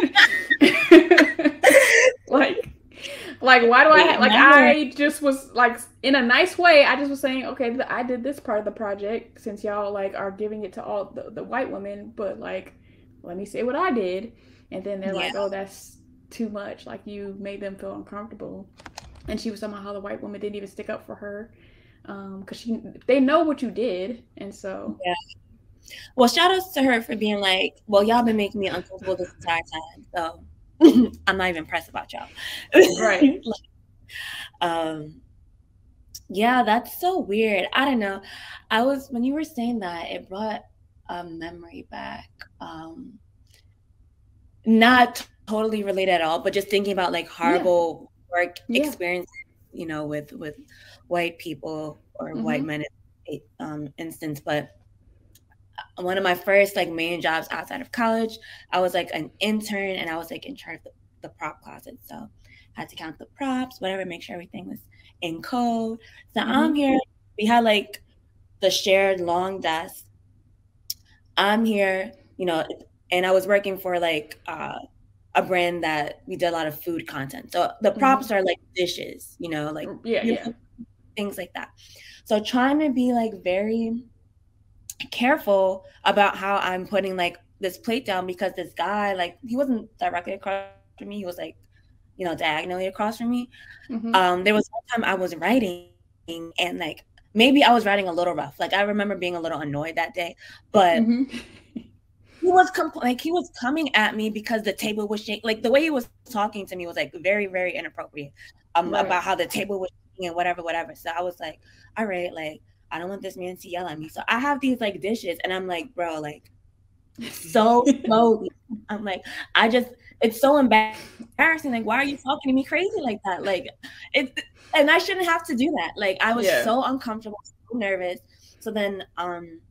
like like why do I Wait, ha- like never. I just was like, in a nice way, I just was saying, okay, I did this part of the project since y'all like are giving it to all the, the white women, but like, let me say what I did. And then they're Yeah. like, oh, that's too much, like you made them feel uncomfortable. And she was talking about how the white woman didn't even stick up for her, um because she, they know what you did, and so Yeah. Well, shout outs to her for being like, well, y'all been making me uncomfortable this entire time, so I'm not even impressed about y'all. right. Like, um, yeah, that's so weird. I don't know. I was when you were saying that, it brought a memory back. Um, not totally related at all, but just thinking about like Yeah. horrible work Yeah. experiences, you know, with with white people or white Mm-hmm. men in um instance. But one of my first like main jobs outside of college, I was like an intern and I was like in charge of the, the prop closet. So I had to count the props, whatever, make sure everything was in code. So I'm Mm-hmm. here. We had like the shared long desk. I'm here, you know, and I was working for like uh, a brand that we did a lot of food content. So the Mm-hmm. props are like dishes, you know, like Yeah. you Yeah. know, things like that. So trying to be like very careful about how I'm putting like this plate down because this guy, like, he wasn't directly across from me. He was like, you know, diagonally across from me. Mm-hmm. Um, there was one time I was writing and like maybe I was writing a little rough. Like I remember being a little annoyed that day, but Mm-hmm. he was compl- like he was coming at me because the table was shaking. Like the way he was talking to me was like very, very inappropriate. Um, Right. about how the table was shaking and whatever, whatever. So I was like, all right, like I don't want this man to yell at me. So I have these like dishes, and I'm like, bro, like so slowly. I'm like, I just, it's so embarrassing. Like, why are you talking to me crazy like that? Like, it, and I shouldn't have to do that. Like, I was Yeah. so uncomfortable, so nervous. So then, um,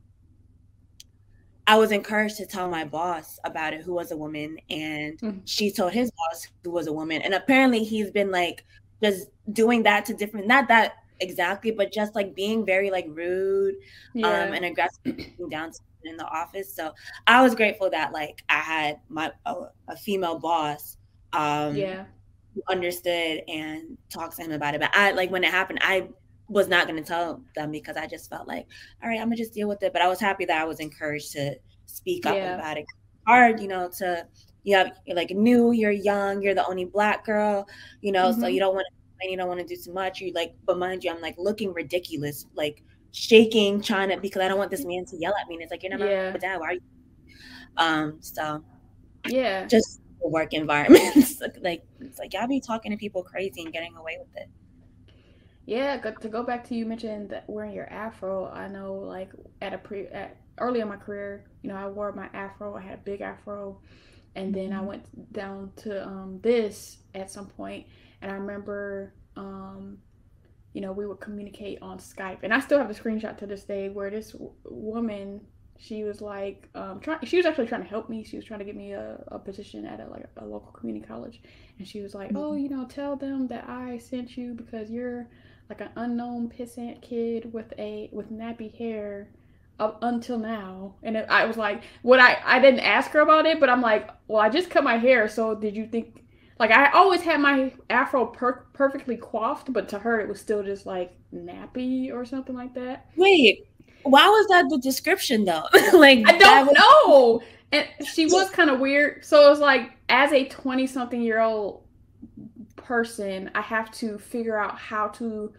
I was encouraged to tell my boss about it, who was a woman, and Mm. she told his boss, who was a woman. And apparently, he's been like just doing that to different, not that exactly, but just like being very like rude, um, Yeah. and aggressive down to in the office. So I was grateful that like I had my a, a female boss, um, Yeah. who understood and talked to him about it. But I like when it happened, I was not going to tell them because I just felt like, all right, I'm gonna just deal with it. But I was happy that I was encouraged to speak up Yeah. about it. Hard, you know, to you have you're like new, you're young, you're the only black girl, you know, so you Mm-hmm. don't want to, you don't want to do too much. You like, but mind you, I'm like looking ridiculous, like shaking, trying to because I don't want this man to yell at me. And it's like you're not Yeah. my dad. Why are you? Um, so Yeah. just work environments, like it's like y'all be talking to people crazy and getting away with it. Yeah. Go- To go back to, you mentioned that wearing your afro. I know, like at a pre at early in my career, you know, I wore my afro. I had a big afro, and then I Mhm. went down to um this at some point, and I remember um you know, we would communicate on Skype, and I still have a screenshot to this day where this w- woman, she was like, um, trying. She was actually trying to help me. She was trying to get me a, a position at a like a local community college, and she was like, "Oh, Mhm. you know, tell them that I sent you because you're like an unknown pissant kid with a with nappy hair." Up until now, and it, I was like, "What?" I I didn't ask her about it, but I'm like, "Well, I just cut my hair, so did you think like I always had my afro per- perfectly coiffed, but to her it was still just like nappy or something like that. Wait, why was that the description though? Like I that don't was know. And she was kind of weird. So it was like, as a twenty something year old person, I have to figure out how to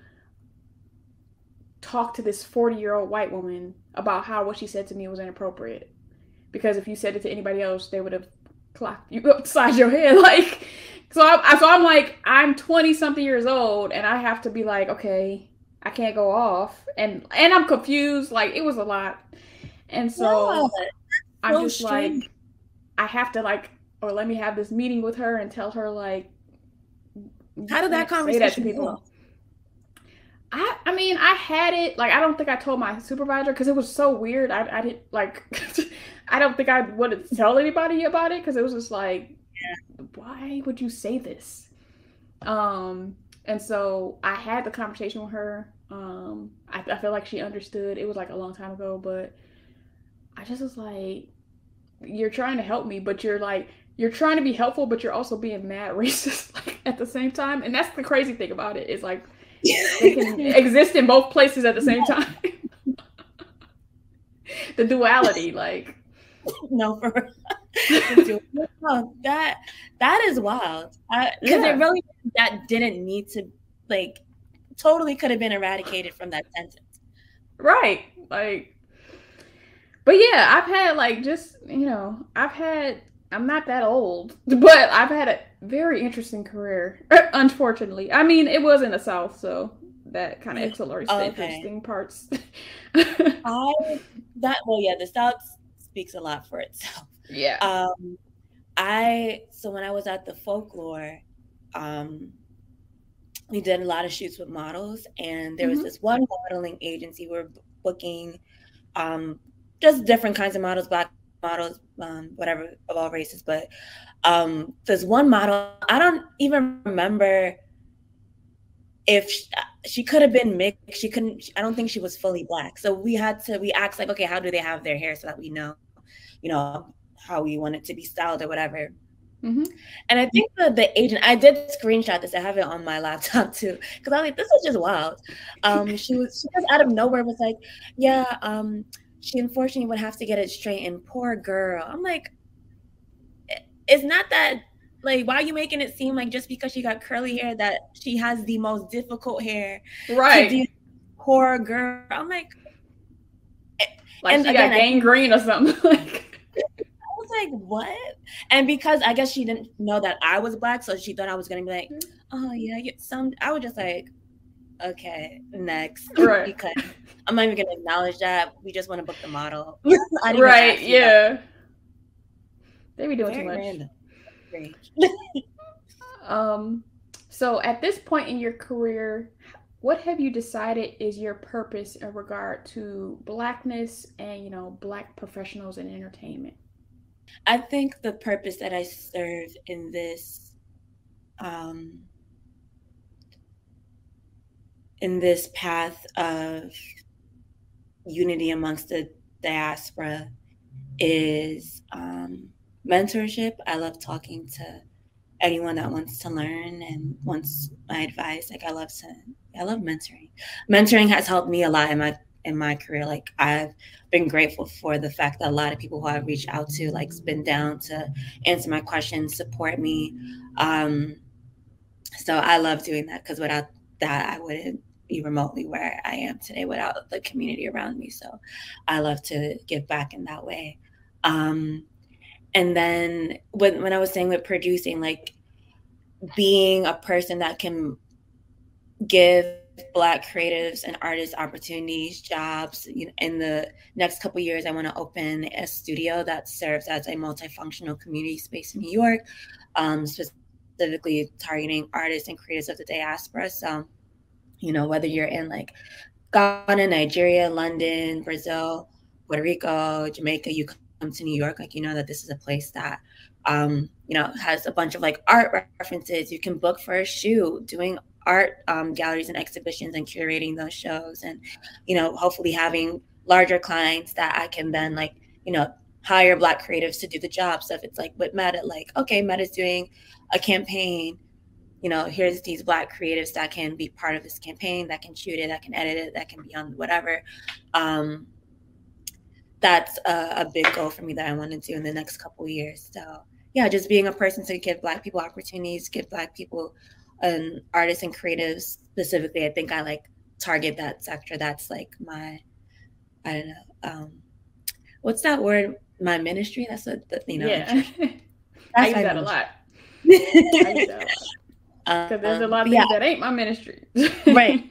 talk to this forty year old white woman about how what she said to me was inappropriate. Because if you said it to anybody else, they would have clocked you upside your head. Like, so I, so I'm like, I'm twenty something years old, and I have to be like, okay, I can't go off, and and I'm confused. Like, it was a lot, and yeah, so I'm so just strange. like, I have to like, or let me have this meeting with her and tell her like, How did that conversation say that to people? I, I mean, I had it, like, I don't think I told my supervisor because it was so weird. I, I didn't, like, I don't think I wanted to tell anybody about it because it was just like, yeah. Why would you say this? Um, and so I had the conversation with her. Um, I, I feel like she understood. It was like a long time ago, but I just was like, you're trying to help me, but you're like, you're trying to be helpful, but you're also being mad racist like, at the same time. And that's the crazy thing about it is like, they can exist in both places at the same time. The duality, like. No, for real. No, that that is wild. Because yeah. It really that didn't need to, like, totally could have been eradicated from that sentence. Right. Like, but yeah, I've had like just, you know, I've had, I'm not that old, but I've had a very interesting career, unfortunately. I mean, it was in the South, so that kind of accelerates the okay. interesting parts. I, that, well, yeah, the South speaks a lot for itself. Yeah. Um, I, so when I was at the Folklore, um, we did a lot of shoots with models, and there was mm-hmm. this one modeling agency we were booking um, just different kinds of models, Black models, um, whatever, of all races. But um, there's one model, I don't even remember if she, she could have been mixed. She couldn't, I don't think she was fully Black. So we had to, we asked like, okay, how do they have their hair so that we know, you know, how we want it to be styled or whatever. Mm-hmm. And I think the, the agent, I did screenshot this. I have it on my laptop too, because I was like, this is just wild. Um, she was, she was out of nowhere was like, yeah, um, she unfortunately would have to get it straightened. Poor girl. I'm like, it's not that, like, why are you making it seem like just because she got curly hair that she has the most difficult hair? Right. To poor girl. I'm like, like and she again, got gangrene or something. Like, I was like, what? And because I guess she didn't know that I was Black, so she thought I was gonna be like, oh yeah, you some. I was just like, okay, next. Right. Because I'm not even gonna acknowledge that. We just want to book the model. Right. Yeah. That. They be doing Very too much. Random. um. So at this point in your career, what have you decided is your purpose in regard to Blackness and, you know, Black professionals in entertainment? I think the purpose that I serve in this, um, in this path of unity amongst the diaspora is um, mentorship. I love talking to anyone that wants to learn and wants my advice. Like I love to, I love mentoring. Mentoring has helped me a lot in my in my career. Like I've been grateful for the fact that a lot of people who I've reached out to, like, been down to answer my questions, support me. Um, so I love doing that because without that, I wouldn't be remotely where I am today without the community around me. So I love to give back in that way. Um, and then when, when I was saying with producing, like being a person that can give Black creatives and artists opportunities, jobs. You know, in the next couple of years, I want to open a studio that serves as a multifunctional community space in New York, um, specifically targeting artists and creatives of the diaspora. So, you know, whether you're in like Ghana, Nigeria, London, Brazil, Puerto Rico, Jamaica, you come to New York, like, you know that this is a place that, um, you know, has a bunch of like art references. You can book for a shoot, doing art um, galleries and exhibitions and curating those shows, and, you know, hopefully having larger clients that I can then, like, you know, hire Black creatives to do the job. So if it's like with Meta, like, okay, Meta's doing a campaign, you know, here's these Black creatives that can be part of this campaign, that can shoot it, that can edit it, that can be on whatever. Um, that's a, a big goal for me that I want to do in the next couple of years. So yeah, just being a person to give Black people opportunities, give Black people and artists and creatives specifically. I think I like target that sector. That's like my, I don't know, um, what's that word? My ministry. That's what the, you know. Yeah, I use that a lot. I use that a lot. Because there's a lot of um, things yeah. that ain't my ministry. Right.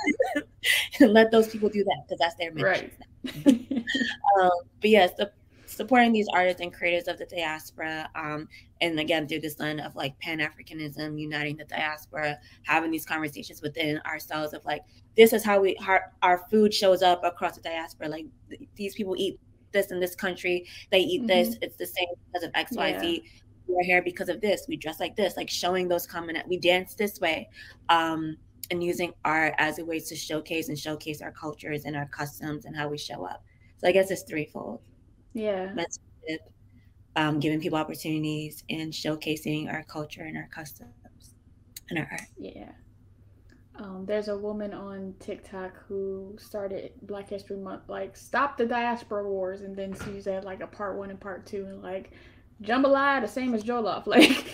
Let those people do that because that's their ministry. Right. um, but yes, the, supporting these artists and creators of the diaspora. Um, and again, through this lens of like Pan-Africanism, uniting the diaspora, having these conversations within ourselves of like, this is how we, how our food shows up across the diaspora. Like these people eat this in this country, they eat mm-hmm. this, it's the same because of X, Y, Z. Yeah. We're here because of this, we dress like this, like showing those common, we dance this way. Um, and using art as a way to showcase and showcase our cultures and our customs and how we show up. So I guess it's threefold. Yeah. Mentorship, um, giving people opportunities, and showcasing our culture and our customs and our art. Yeah. Um, there's a woman on TikTok who started Black History Month, like, stop the diaspora wars, and then she said, like, a part one and part two, and, like, jambalaya the same as jollof, like,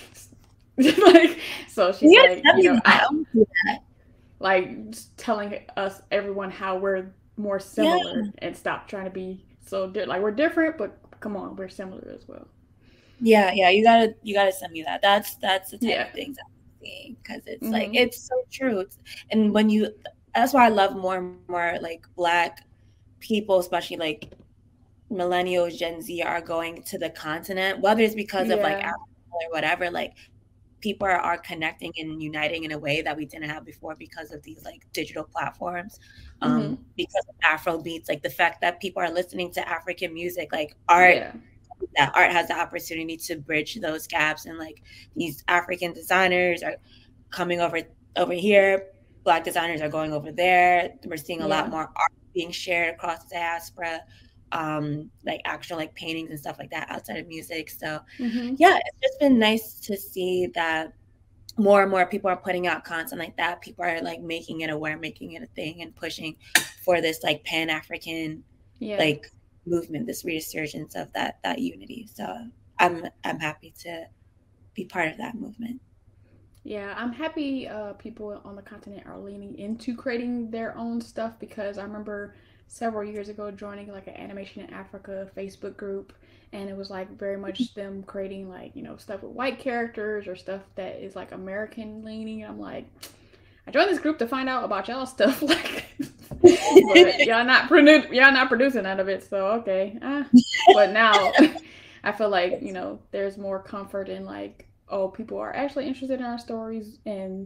like, so she's yeah, like, you know, I, I like, telling us, everyone, how we're more similar, yeah. and stop trying to be so di- like we're different, but come on, we're similar as well. Yeah, yeah, you gotta you gotta send me that. That's that's the type yeah. of things I'm seeing, because it's mm-hmm. like it's so true. It's, and when you, that's why I love more and more like Black people, especially like millennials, Gen Z, are going to the continent, whether it's because yeah. of like Africa or whatever. Like people are, are connecting and uniting in a way that we didn't have before because of these like digital platforms. Um, mm-hmm. Because of Afro beats, like the fact that people are listening to African music, like art, yeah. that art has the opportunity to bridge those gaps. And like these African designers are coming over over here. Black designers are going over there. We're seeing a yeah. lot more art being shared across the diaspora. Um, like actual like paintings and stuff like that outside of music. So mm-hmm. yeah, it's just been nice to see that more and more people are putting out content like that. People are like making it aware, making it a thing, and pushing for this like Pan-African yeah. like movement, this resurgence of that that unity. So I'm I'm happy to be part of that movement. Yeah, I'm happy uh, people on the continent are leaning into creating their own stuff, because I remember several years ago joining like an Animation in Africa Facebook group, and it was like very much them creating like, you know, stuff with white characters or stuff that is like American leaning. I'm like, I joined this group to find out about y'all stuff, like, but y'all not produ- y'all not producing out of it, so okay. Ah. But now I feel like, you know, there's more comfort in like, oh, people are actually interested in our stories, and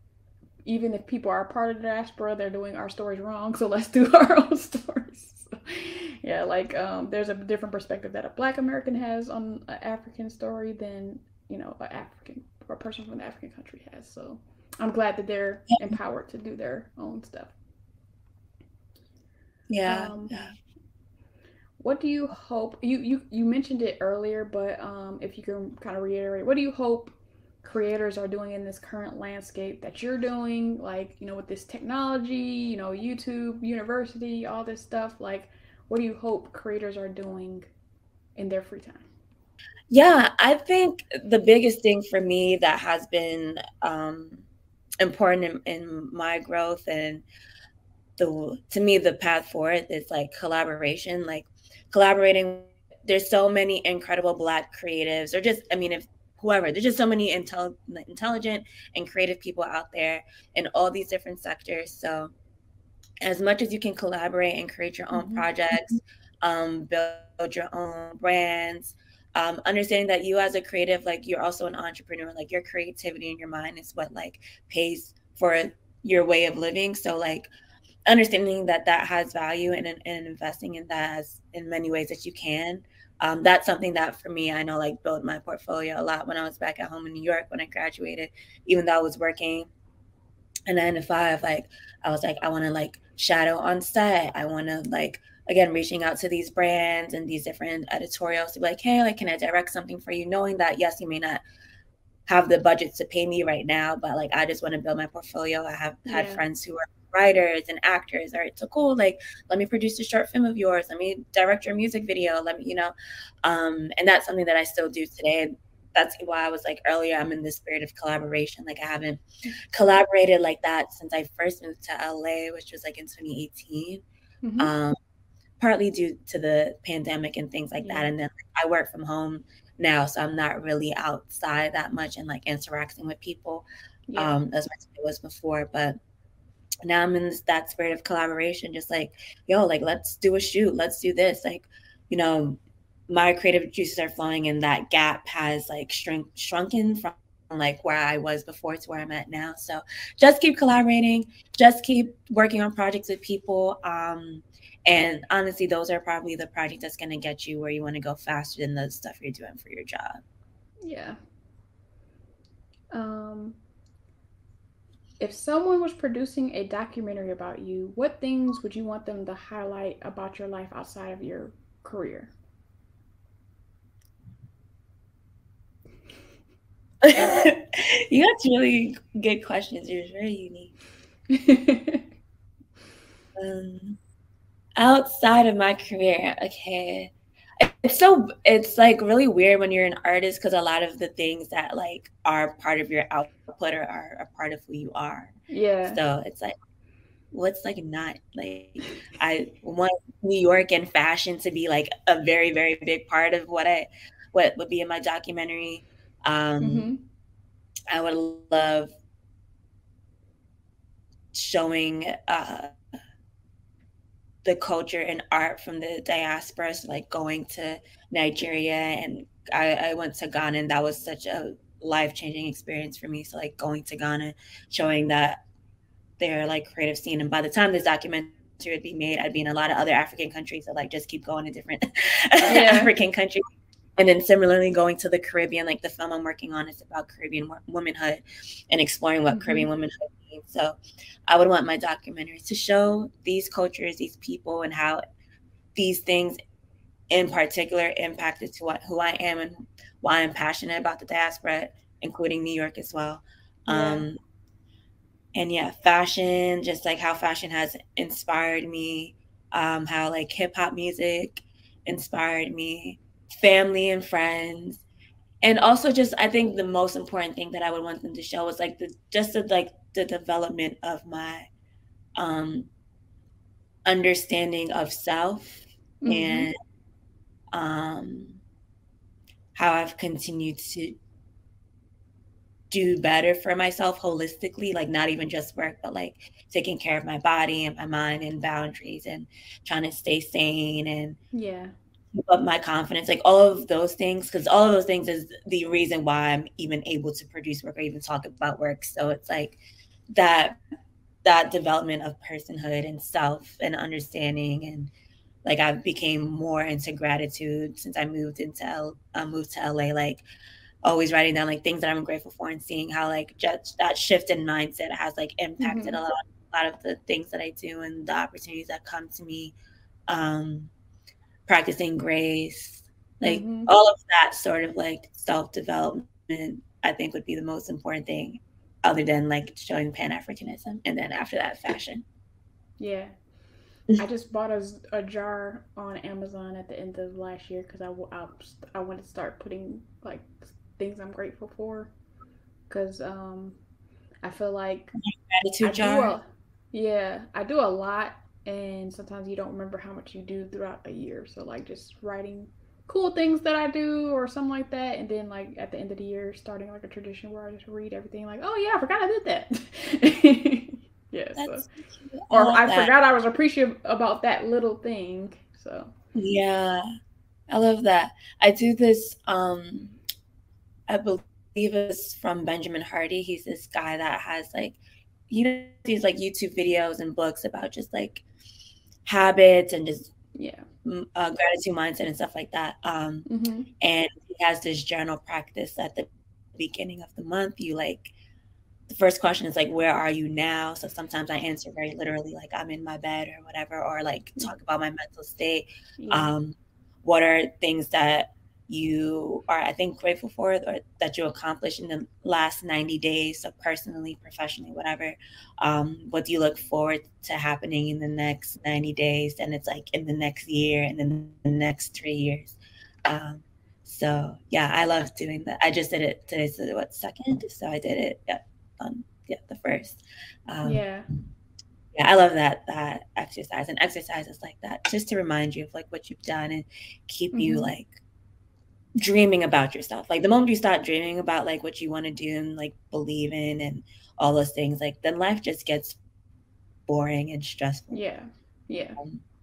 even if people are part of the diaspora, they're doing our stories wrong, so let's do our own stories. So, yeah, like um, there's a different perspective that a Black American has on an African story than, you know, an African or a person from an African country has. So I'm glad that they're empowered to do their own stuff. Yeah. Um, yeah. What do you hope, you, you, you mentioned it earlier, but um, if you can kind of reiterate, what do you hope creators are doing in this current landscape that you're doing, like, you know, with this technology, you know, YouTube, university, all this stuff? Like, what do you hope creators are doing in their free time? Yeah, I think the biggest thing for me that has been um, important in, in my growth, and the, to me, the path forward is like collaboration, like collaborating. There's so many incredible Black creatives, or just, I mean, if whoever, there's just so many intel- intelligent and creative people out there in all these different sectors. So as much as you can collaborate and create your own mm-hmm. projects, um, build your own brands, um, understanding that you as a creative, like you're also an entrepreneur, like your creativity in your mind is what like pays for your way of living. So like understanding that that has value, and, and investing in that as in many ways that you can. Um, that's something that for me, I know like built my portfolio a lot when I was back at home in New York when I graduated, even though I was working a nine to five, like I was like, I want to like shadow on set. I want to like, again, reaching out to these brands and these different editorials to be like, hey, like, can I direct something for you? Knowing that, yes, you may not have the budget to pay me right now, but like, I just want to build my portfolio. I have had yeah. friends who are writers and actors. All right, so cool. Like, let me produce a short film of yours. Let me direct your music video. Let me, you know, um, and that's something that I still do today. That's why I was like earlier, I'm in the spirit of collaboration. Like I haven't collaborated like that since I first moved to L A, which was like in twenty eighteen, mm-hmm. um, partly due to the pandemic and things like yeah. that. And then like, I work from home now, so I'm not really outside that much and like interacting with people yeah. um, as much as I was before. But now I'm in this, that spirit of collaboration, just like, yo, like, let's do a shoot. Let's do this. Like, you know, my creative juices are flowing, and that gap has like shrunk shrunken from like where I was before to where I'm at now. So just keep collaborating, just keep working on projects with people. Um, and honestly, those are probably the projects that's going to get you where you want to go faster than the stuff you're doing for your job. Yeah. Um, if someone was producing a documentary about you, what things would you want them to highlight about your life outside of your career? You got really good questions. You're very unique. um, outside of my career, okay. It's so it's like really weird when you're an artist because a lot of the things that like are part of your output are, are a part of who you are. Yeah. So it's like what's like not like I want New York and fashion to be like a very very big part of what I what would be in my documentary. Um, Mm-hmm. I would love showing uh, the culture and art from the diaspora, so like going to Nigeria, and I, I went to Ghana, and that was such a life-changing experience for me. So like going to Ghana, showing that their like creative scene, and by the time this documentary would be made, I'd be in a lot of other African countries. So like just keep going to different yeah. African countries. And then similarly going to the Caribbean, like the film I'm working on is about Caribbean womanhood and exploring what mm-hmm. Caribbean womanhood means. So I would want my documentary to show these cultures, these people, and how these things in particular impacted to what, who I am and why I'm passionate about the diaspora, including New York as well. Yeah. Um, and yeah, fashion, just like how fashion has inspired me, um, how like hip hop music inspired me, family and friends. And also just, I think the most important thing that I would want them to show was like the, just the, like the development of my um, understanding of self mm-hmm. and um, how I've continued to do better for myself holistically, like not even just work, but like taking care of my body and my mind and boundaries and trying to stay sane and yeah. keep up my confidence, like all of those things, because all of those things is the reason why I'm even able to produce work or even talk about work. So it's like that that development of personhood and self and understanding, and like I became more into gratitude since I moved into L, uh, moved to L A. Like always writing down like things that I'm grateful for and seeing how like just that shift in mindset has like impacted mm-hmm. a lot, a lot of the things that I do and the opportunities that come to me. Um, practicing grace, like mm-hmm. all of that sort of like self-development, I think would be the most important thing, other than like showing Pan-Africanism, and then after that, fashion. Yeah. I just bought a, a jar on Amazon at the end of last year because I, I, I want to start putting like things I'm grateful for, because um, I feel like gratitude I jar. Do a, yeah, I do a lot, and sometimes you don't remember how much you do throughout a year. So like just writing cool things that I do or something like that, and then like at the end of the year starting like a tradition where I just read everything like, oh yeah, I forgot I did that. Yeah, so. Or I that. forgot I was appreciative about that little thing. So yeah, I love that. I do this. Um, I believe it's from Benjamin Hardy. He's this guy that has like, you know, these like YouTube videos and books about just like habits and just yeah, uh, gratitude mindset and stuff like that. Um, mm-hmm. And he has this journal practice at the beginning of the month. You like. The first question is like, where are you now? So sometimes I answer very literally, like I'm in my bed or whatever, or like talk about my mental state. Yeah. Um, what are things that you are, I think, grateful for, or that you accomplished in the last ninety days? So personally, professionally, whatever. Um, what do you look forward to happening in the next ninety days? And it's like in the next year and then the next three years. Um, so yeah, I love doing that. I just did it today's so what second? So I did it. Yeah. On yeah the first um yeah yeah I love that that exercise, and exercises like that just to remind you of like what you've done and keep mm-hmm. you like dreaming about yourself. Like the moment you start dreaming about like what you want to do and like believe in and all those things, like then life just gets boring and stressful. Yeah yeah um,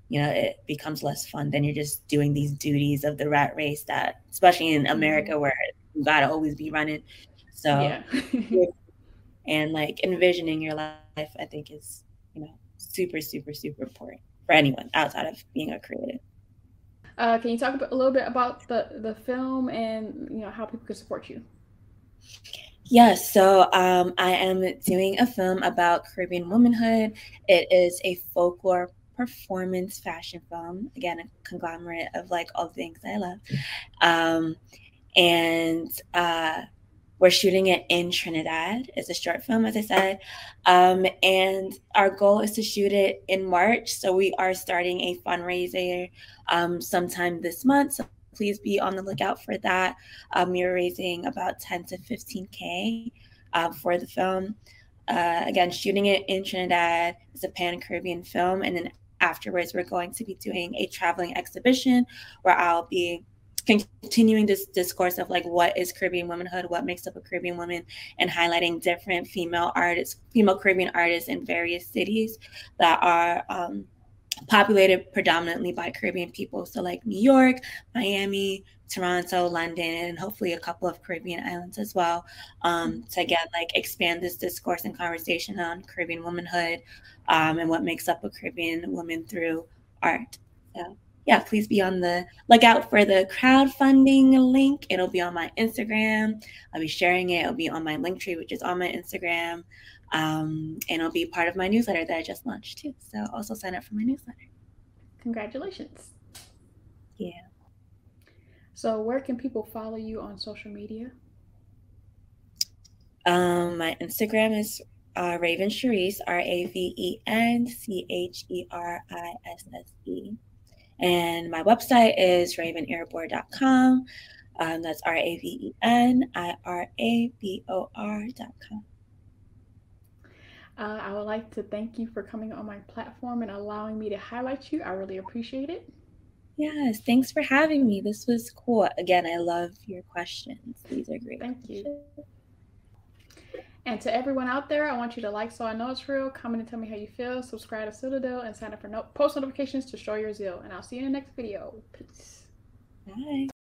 you know, it becomes less fun. Then you're just doing these duties of the rat race that, especially in America, Mm-hmm. where you gotta always be running. So, Yeah. and like envisioning your life, I think is, you know, super, super, super important for anyone outside of being a creative. Uh, can you talk a little bit about the the film and you know how people can support you? Yes, so um, I am doing a film about Caribbean womanhood. It is a folklore performance fashion film. Again, a conglomerate of like all the things I love. Um, and uh, we're shooting it in Trinidad. It's a short film, as I said. Um, and our goal is to shoot it in March. So we are starting a fundraiser um, sometime this month. So please be on the lookout for that. Um, we're raising about ten to fifteen K uh, for the film. Uh, again, shooting it in Trinidad. It's a Pan-Caribbean film. And then afterwards, we're going to be doing a traveling exhibition where I'll be continuing this discourse of like what is Caribbean womanhood, what makes up a Caribbean woman, and highlighting different female artists, female Caribbean artists in various cities that are um, populated predominantly by Caribbean people. So like New York, Miami, Toronto, London, and hopefully a couple of Caribbean islands as well. Um, to again, like expand this discourse and conversation on Caribbean womanhood um, and what makes up a Caribbean woman through art. So yeah, please be on the lookout for the crowdfunding link. It'll be on my Instagram. I'll be sharing it. It'll be on my Linktree, which is on my Instagram. Um, and it'll be part of my newsletter that I just launched too. So also sign up for my newsletter. Congratulations. Yeah. So where can people follow you on social media? Um, my Instagram is uh, Raven Cherise, R A V E N C H E R I S S E. And my website is raven irabor dot com. Um, that's R A V E N I R A B O R dot com. Uh, I would like to thank you for coming on my platform and allowing me to highlight you. I really appreciate it. Yes, thanks for having me. This was cool. Again, I love your questions. These are great Thank you. questions. And to everyone out there, I want you to like So I Know It's Real, comment and tell me how you feel, subscribe to Citadel, and sign up for no- post notifications to show your zeal. And I'll see you in the next video. Peace. Bye.